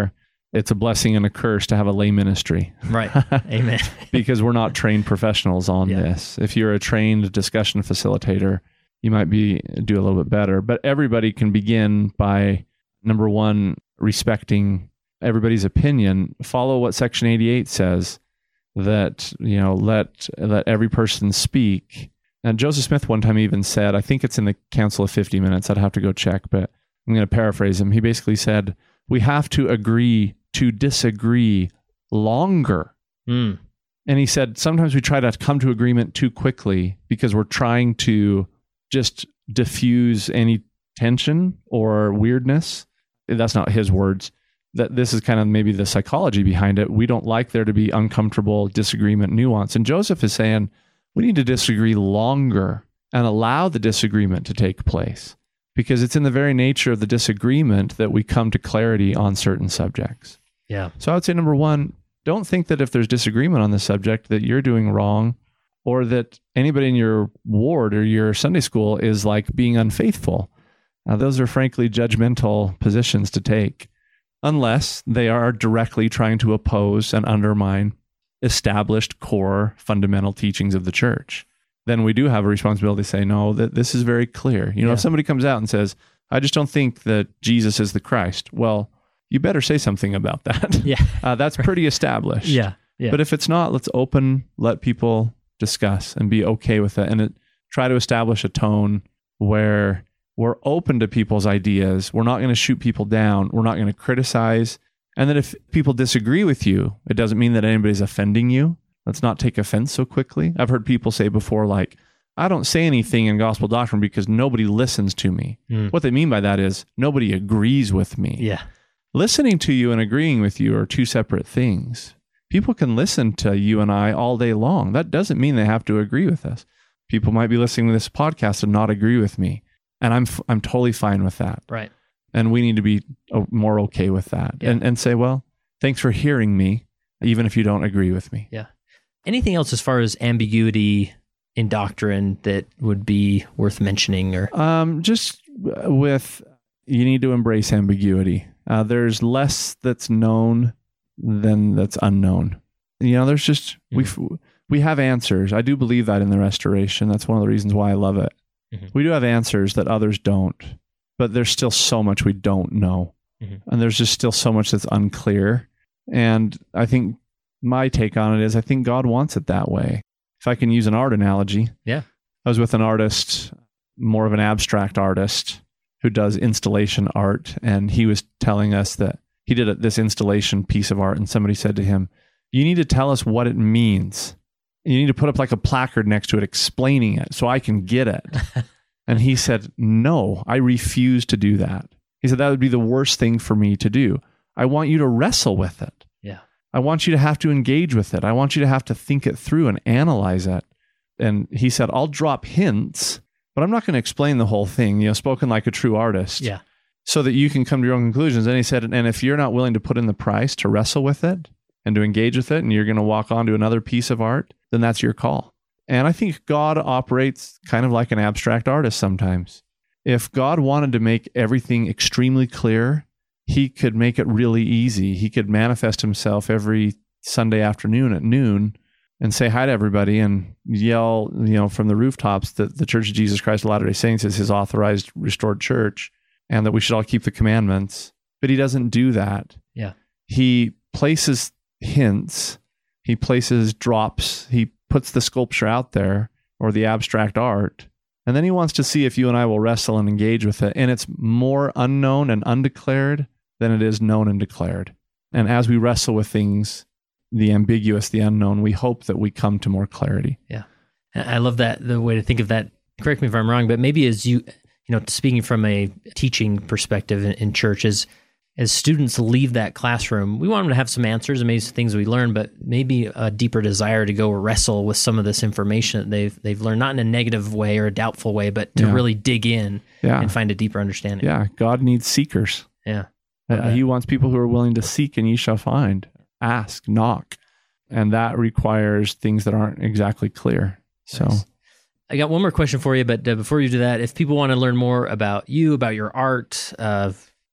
it's a blessing and a curse to have a lay ministry. Right. Amen. Because we're not trained professionals on yeah. this. If you're a trained discussion facilitator, you might be do a little bit better. But everybody can begin by, number one, respecting everybody's opinion. Follow what Section eighty-eight says, that, you know, let let every person speak. And Joseph Smith one time even said, I think it's in the Council of fifty minutes, I'd have to go check, but I'm going to paraphrase him. He basically said, we have to agree to disagree longer. Mm. And he said, sometimes we try to come to agreement too quickly because we're trying to just diffuse any tension or weirdness. That's not his words. That this is kind of maybe the psychology behind it. We don't like there to be uncomfortable disagreement, nuance. And Joseph is saying, we need to disagree longer and allow the disagreement to take place, because it's in the very nature of the disagreement that we come to clarity on certain subjects. Yeah. So I would say, number one, don't think that if there's disagreement on the subject that you're doing wrong, or that anybody in your ward or your Sunday school is like being unfaithful. Uh, those are frankly judgmental positions to take, unless they are directly trying to oppose and undermine established core fundamental teachings of the church. Then we do have a responsibility to say, no, that this is very clear. You know, yeah. if somebody comes out and says, I just don't think that Jesus is the Christ, well, you better say something about that. Yeah. Uh, that's pretty established. Yeah. yeah. But if it's not, let's open, let people discuss and be okay with it. And it, try to establish a tone where we're open to people's ideas. We're not going to shoot people down. We're not going to criticize. And that if people disagree with you, it doesn't mean that anybody's offending you. Let's not take offense so quickly. I've heard people say before, like, I don't say anything in gospel doctrine because nobody listens to me. Mm. What they mean by that is nobody agrees with me. Yeah. Listening to you and agreeing with you are two separate things. People can listen to you and I all day long. That doesn't mean they have to agree with us. People might be listening to this podcast and not agree with me. And I'm f- I'm totally fine with that. Right. And we need to be more okay with that. Yeah. And and say, well, thanks for hearing me, even if you don't agree with me. Yeah. Anything else as far as ambiguity in doctrine that would be worth mentioning? Or um, just with, you need to embrace ambiguity. Uh, there's less that's known than that's unknown. You know, there's just, mm-hmm. we we have answers. I do believe that in the Restoration. That's one of the reasons why I love it. Mm-hmm. We do have answers that others don't, but there's still so much we don't know. Mm-hmm. And there's just still so much that's unclear. And I think my take on it is, I think God wants it that way. If I can use an art analogy. Yeah. I was with an artist, more of an abstract artist who does installation art. And he was telling us that he did a, this installation piece of art, and somebody said to him, you need to tell us what it means. You need to put up like a placard next to it explaining it so I can get it. And he said, no, I refuse to do that. He said, that would be the worst thing for me to do. I want you to wrestle with it. Yeah. I want you to have to engage with it. I want you to have to think it through and analyze it. And he said, I'll drop hints, but I'm not going to explain the whole thing, you know, spoken like a true artist. Yeah. So that you can come to your own conclusions. And he said, and if you're not willing to put in the price to wrestle with it and to engage with it, and you're going to walk on to another piece of art, then that's your call. And I think God operates kind of like an abstract artist sometimes. If God wanted to make everything extremely clear, he could make it really easy. He could manifest himself every Sunday afternoon at noon and say hi to everybody and yell, you know, from the rooftops that the Church of Jesus Christ of Latter-day Saints is his authorized, restored church, and that we should all keep the commandments. But he doesn't do that. Yeah. He places hints. He places drops. He puts the sculpture out there, or the abstract art. And then he wants to see if you and I will wrestle and engage with it. And it's more unknown and undeclared than it is known and declared. And as we wrestle with things, the ambiguous, the unknown, we hope that we come to more clarity. Yeah. I love that, the way to think of that. Correct me if I'm wrong, but maybe as you, you know, speaking from a teaching perspective in, in churches, as students leave that classroom, we want them to have some answers and maybe some things we learn, but maybe a deeper desire to go wrestle with some of this information that they've they've learned, not in a negative way or a doubtful way, but to yeah. really dig in yeah. and find a deeper understanding. Yeah, God needs seekers. Yeah. Uh, he wants people who are willing to seek, and ye shall find. Ask, knock. And that requires things that aren't exactly clear. So nice. I got one more question for you, but uh, before you do that, if people want to learn more about you, about your art, uh,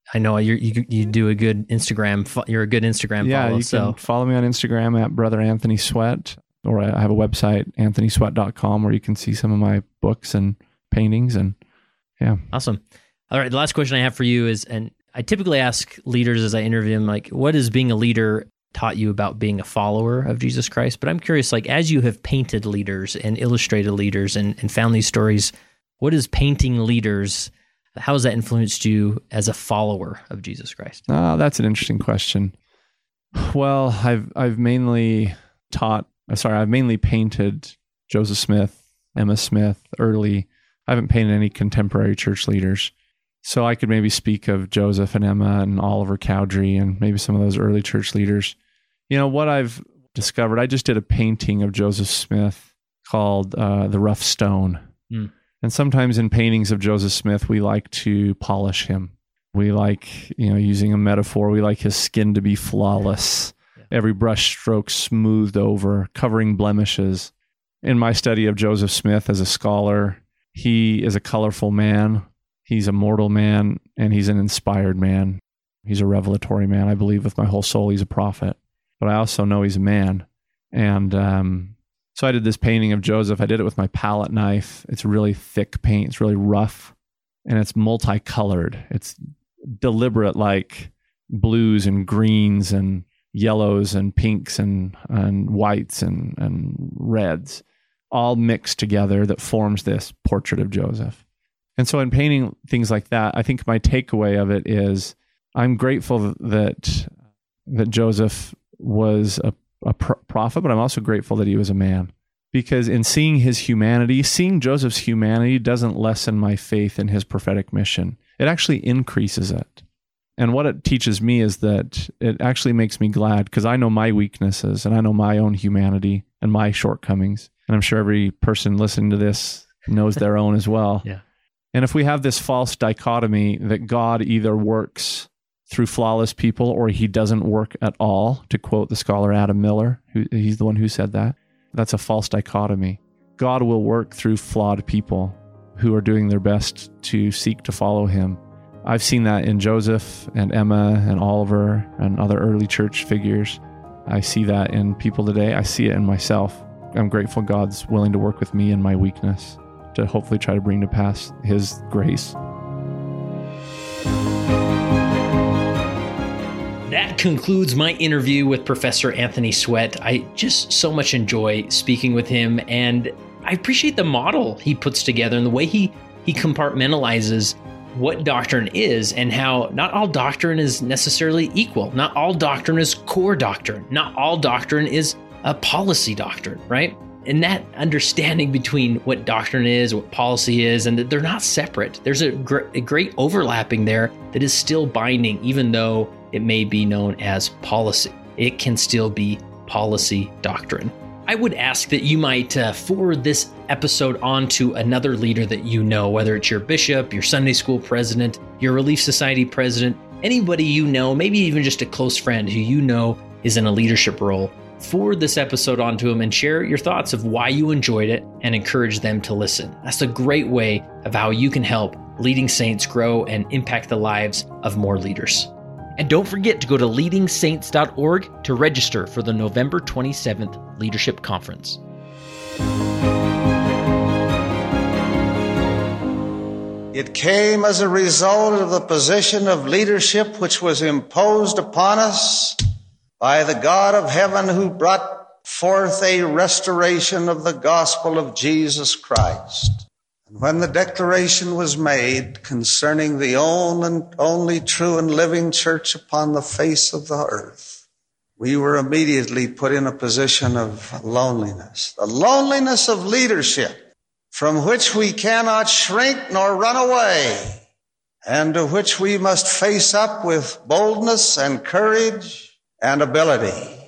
I know you you you do a good Instagram. You're a good Instagram yeah, follow. you so. can follow me on Instagram at Brother Anthony Sweat, or I have a website, anthony sweat dot com, where you can see some of my books and paintings. And yeah. Awesome. All right. The last question I have for you is, and I typically ask leaders as I interview them, like, what has being a leader taught you about being a follower of Jesus Christ? But I'm curious, like, as you have painted leaders and illustrated leaders and, and found these stories, what is painting leaders, how has that influenced you as a follower of Jesus Christ? Oh, that's an interesting question. Well, I've I've mainly taught, sorry, I've mainly painted Joseph Smith, Emma Smith, early. I haven't painted any contemporary church leaders. So I could maybe speak of Joseph and Emma and Oliver Cowdery and maybe some of those early church leaders. You know, what I've discovered, I just did a painting of Joseph Smith called uh, The Rough Stone. Mm. And sometimes in paintings of Joseph Smith, we like to polish him. We like, you know, using a metaphor, we like his skin to be flawless. Yeah. Every brush stroke smoothed over, covering blemishes. In my study of Joseph Smith as a scholar, he is a colorful man. He's a mortal man, and he's an inspired man. He's a revelatory man. I believe with my whole soul he's a prophet. But I also know he's a man. And um, so I did this painting of Joseph. I did it with my palette knife. It's really thick paint. It's really rough. And it's multicolored. It's deliberate, like blues and greens and yellows and pinks and, and whites and, and reds, all mixed together that forms this portrait of Joseph. And so in painting things like that, I think my takeaway of it is I'm grateful that that Joseph was a, a prophet, but I'm also grateful that he was a man. Because in seeing his humanity, seeing Joseph's humanity doesn't lessen my faith in his prophetic mission. It actually increases it. And what it teaches me is that it actually makes me glad because I know my weaknesses and I know my own humanity and my shortcomings. And I'm sure every person listening to this knows their own as well. Yeah. And if we have this false dichotomy that God either works through flawless people or he doesn't work at all, to quote the scholar Adam Miller, who he's the one who said that, that's a false dichotomy. God will work through flawed people who are doing their best to seek to follow him. I've seen that in Joseph and Emma and Oliver and other early church figures. I see that in people today. I see it in myself. I'm grateful God's willing to work with me in my weakness to hopefully try to bring to pass his grace. That concludes my interview with Professor Anthony Sweat. I just so much enjoy speaking with him, and I appreciate the model he puts together and the way he, he compartmentalizes what doctrine is and how not all doctrine is necessarily equal. Not all doctrine is core doctrine. Not all doctrine is a policy doctrine, right? And that understanding between what doctrine is, what policy is, and that they're not separate. There's a, gr- a great overlapping there that is still binding, even though it may be known as policy. It can still be policy doctrine. I would ask that you might uh, forward this episode on to another leader that you know, whether it's your bishop, your Sunday school president, your Relief Society president, anybody you know, maybe even just a close friend who you know is in a leadership role. Forward this episode on to them and share your thoughts of why you enjoyed it and encourage them to listen. That's a great way of how you can help leading saints grow and impact the lives of more leaders. And don't forget to go to leading saints dot org to register for the November twenty-seventh Leadership Conference. It came as a result of the position of leadership which was imposed upon us by the God of heaven, who brought forth a restoration of the gospel of Jesus Christ. And when the declaration was made concerning the only and only true and living church upon the face of the earth, we were immediately put in a position of loneliness, the loneliness of leadership, from which we cannot shrink nor run away, and to which we must face up with boldness and courage and ability.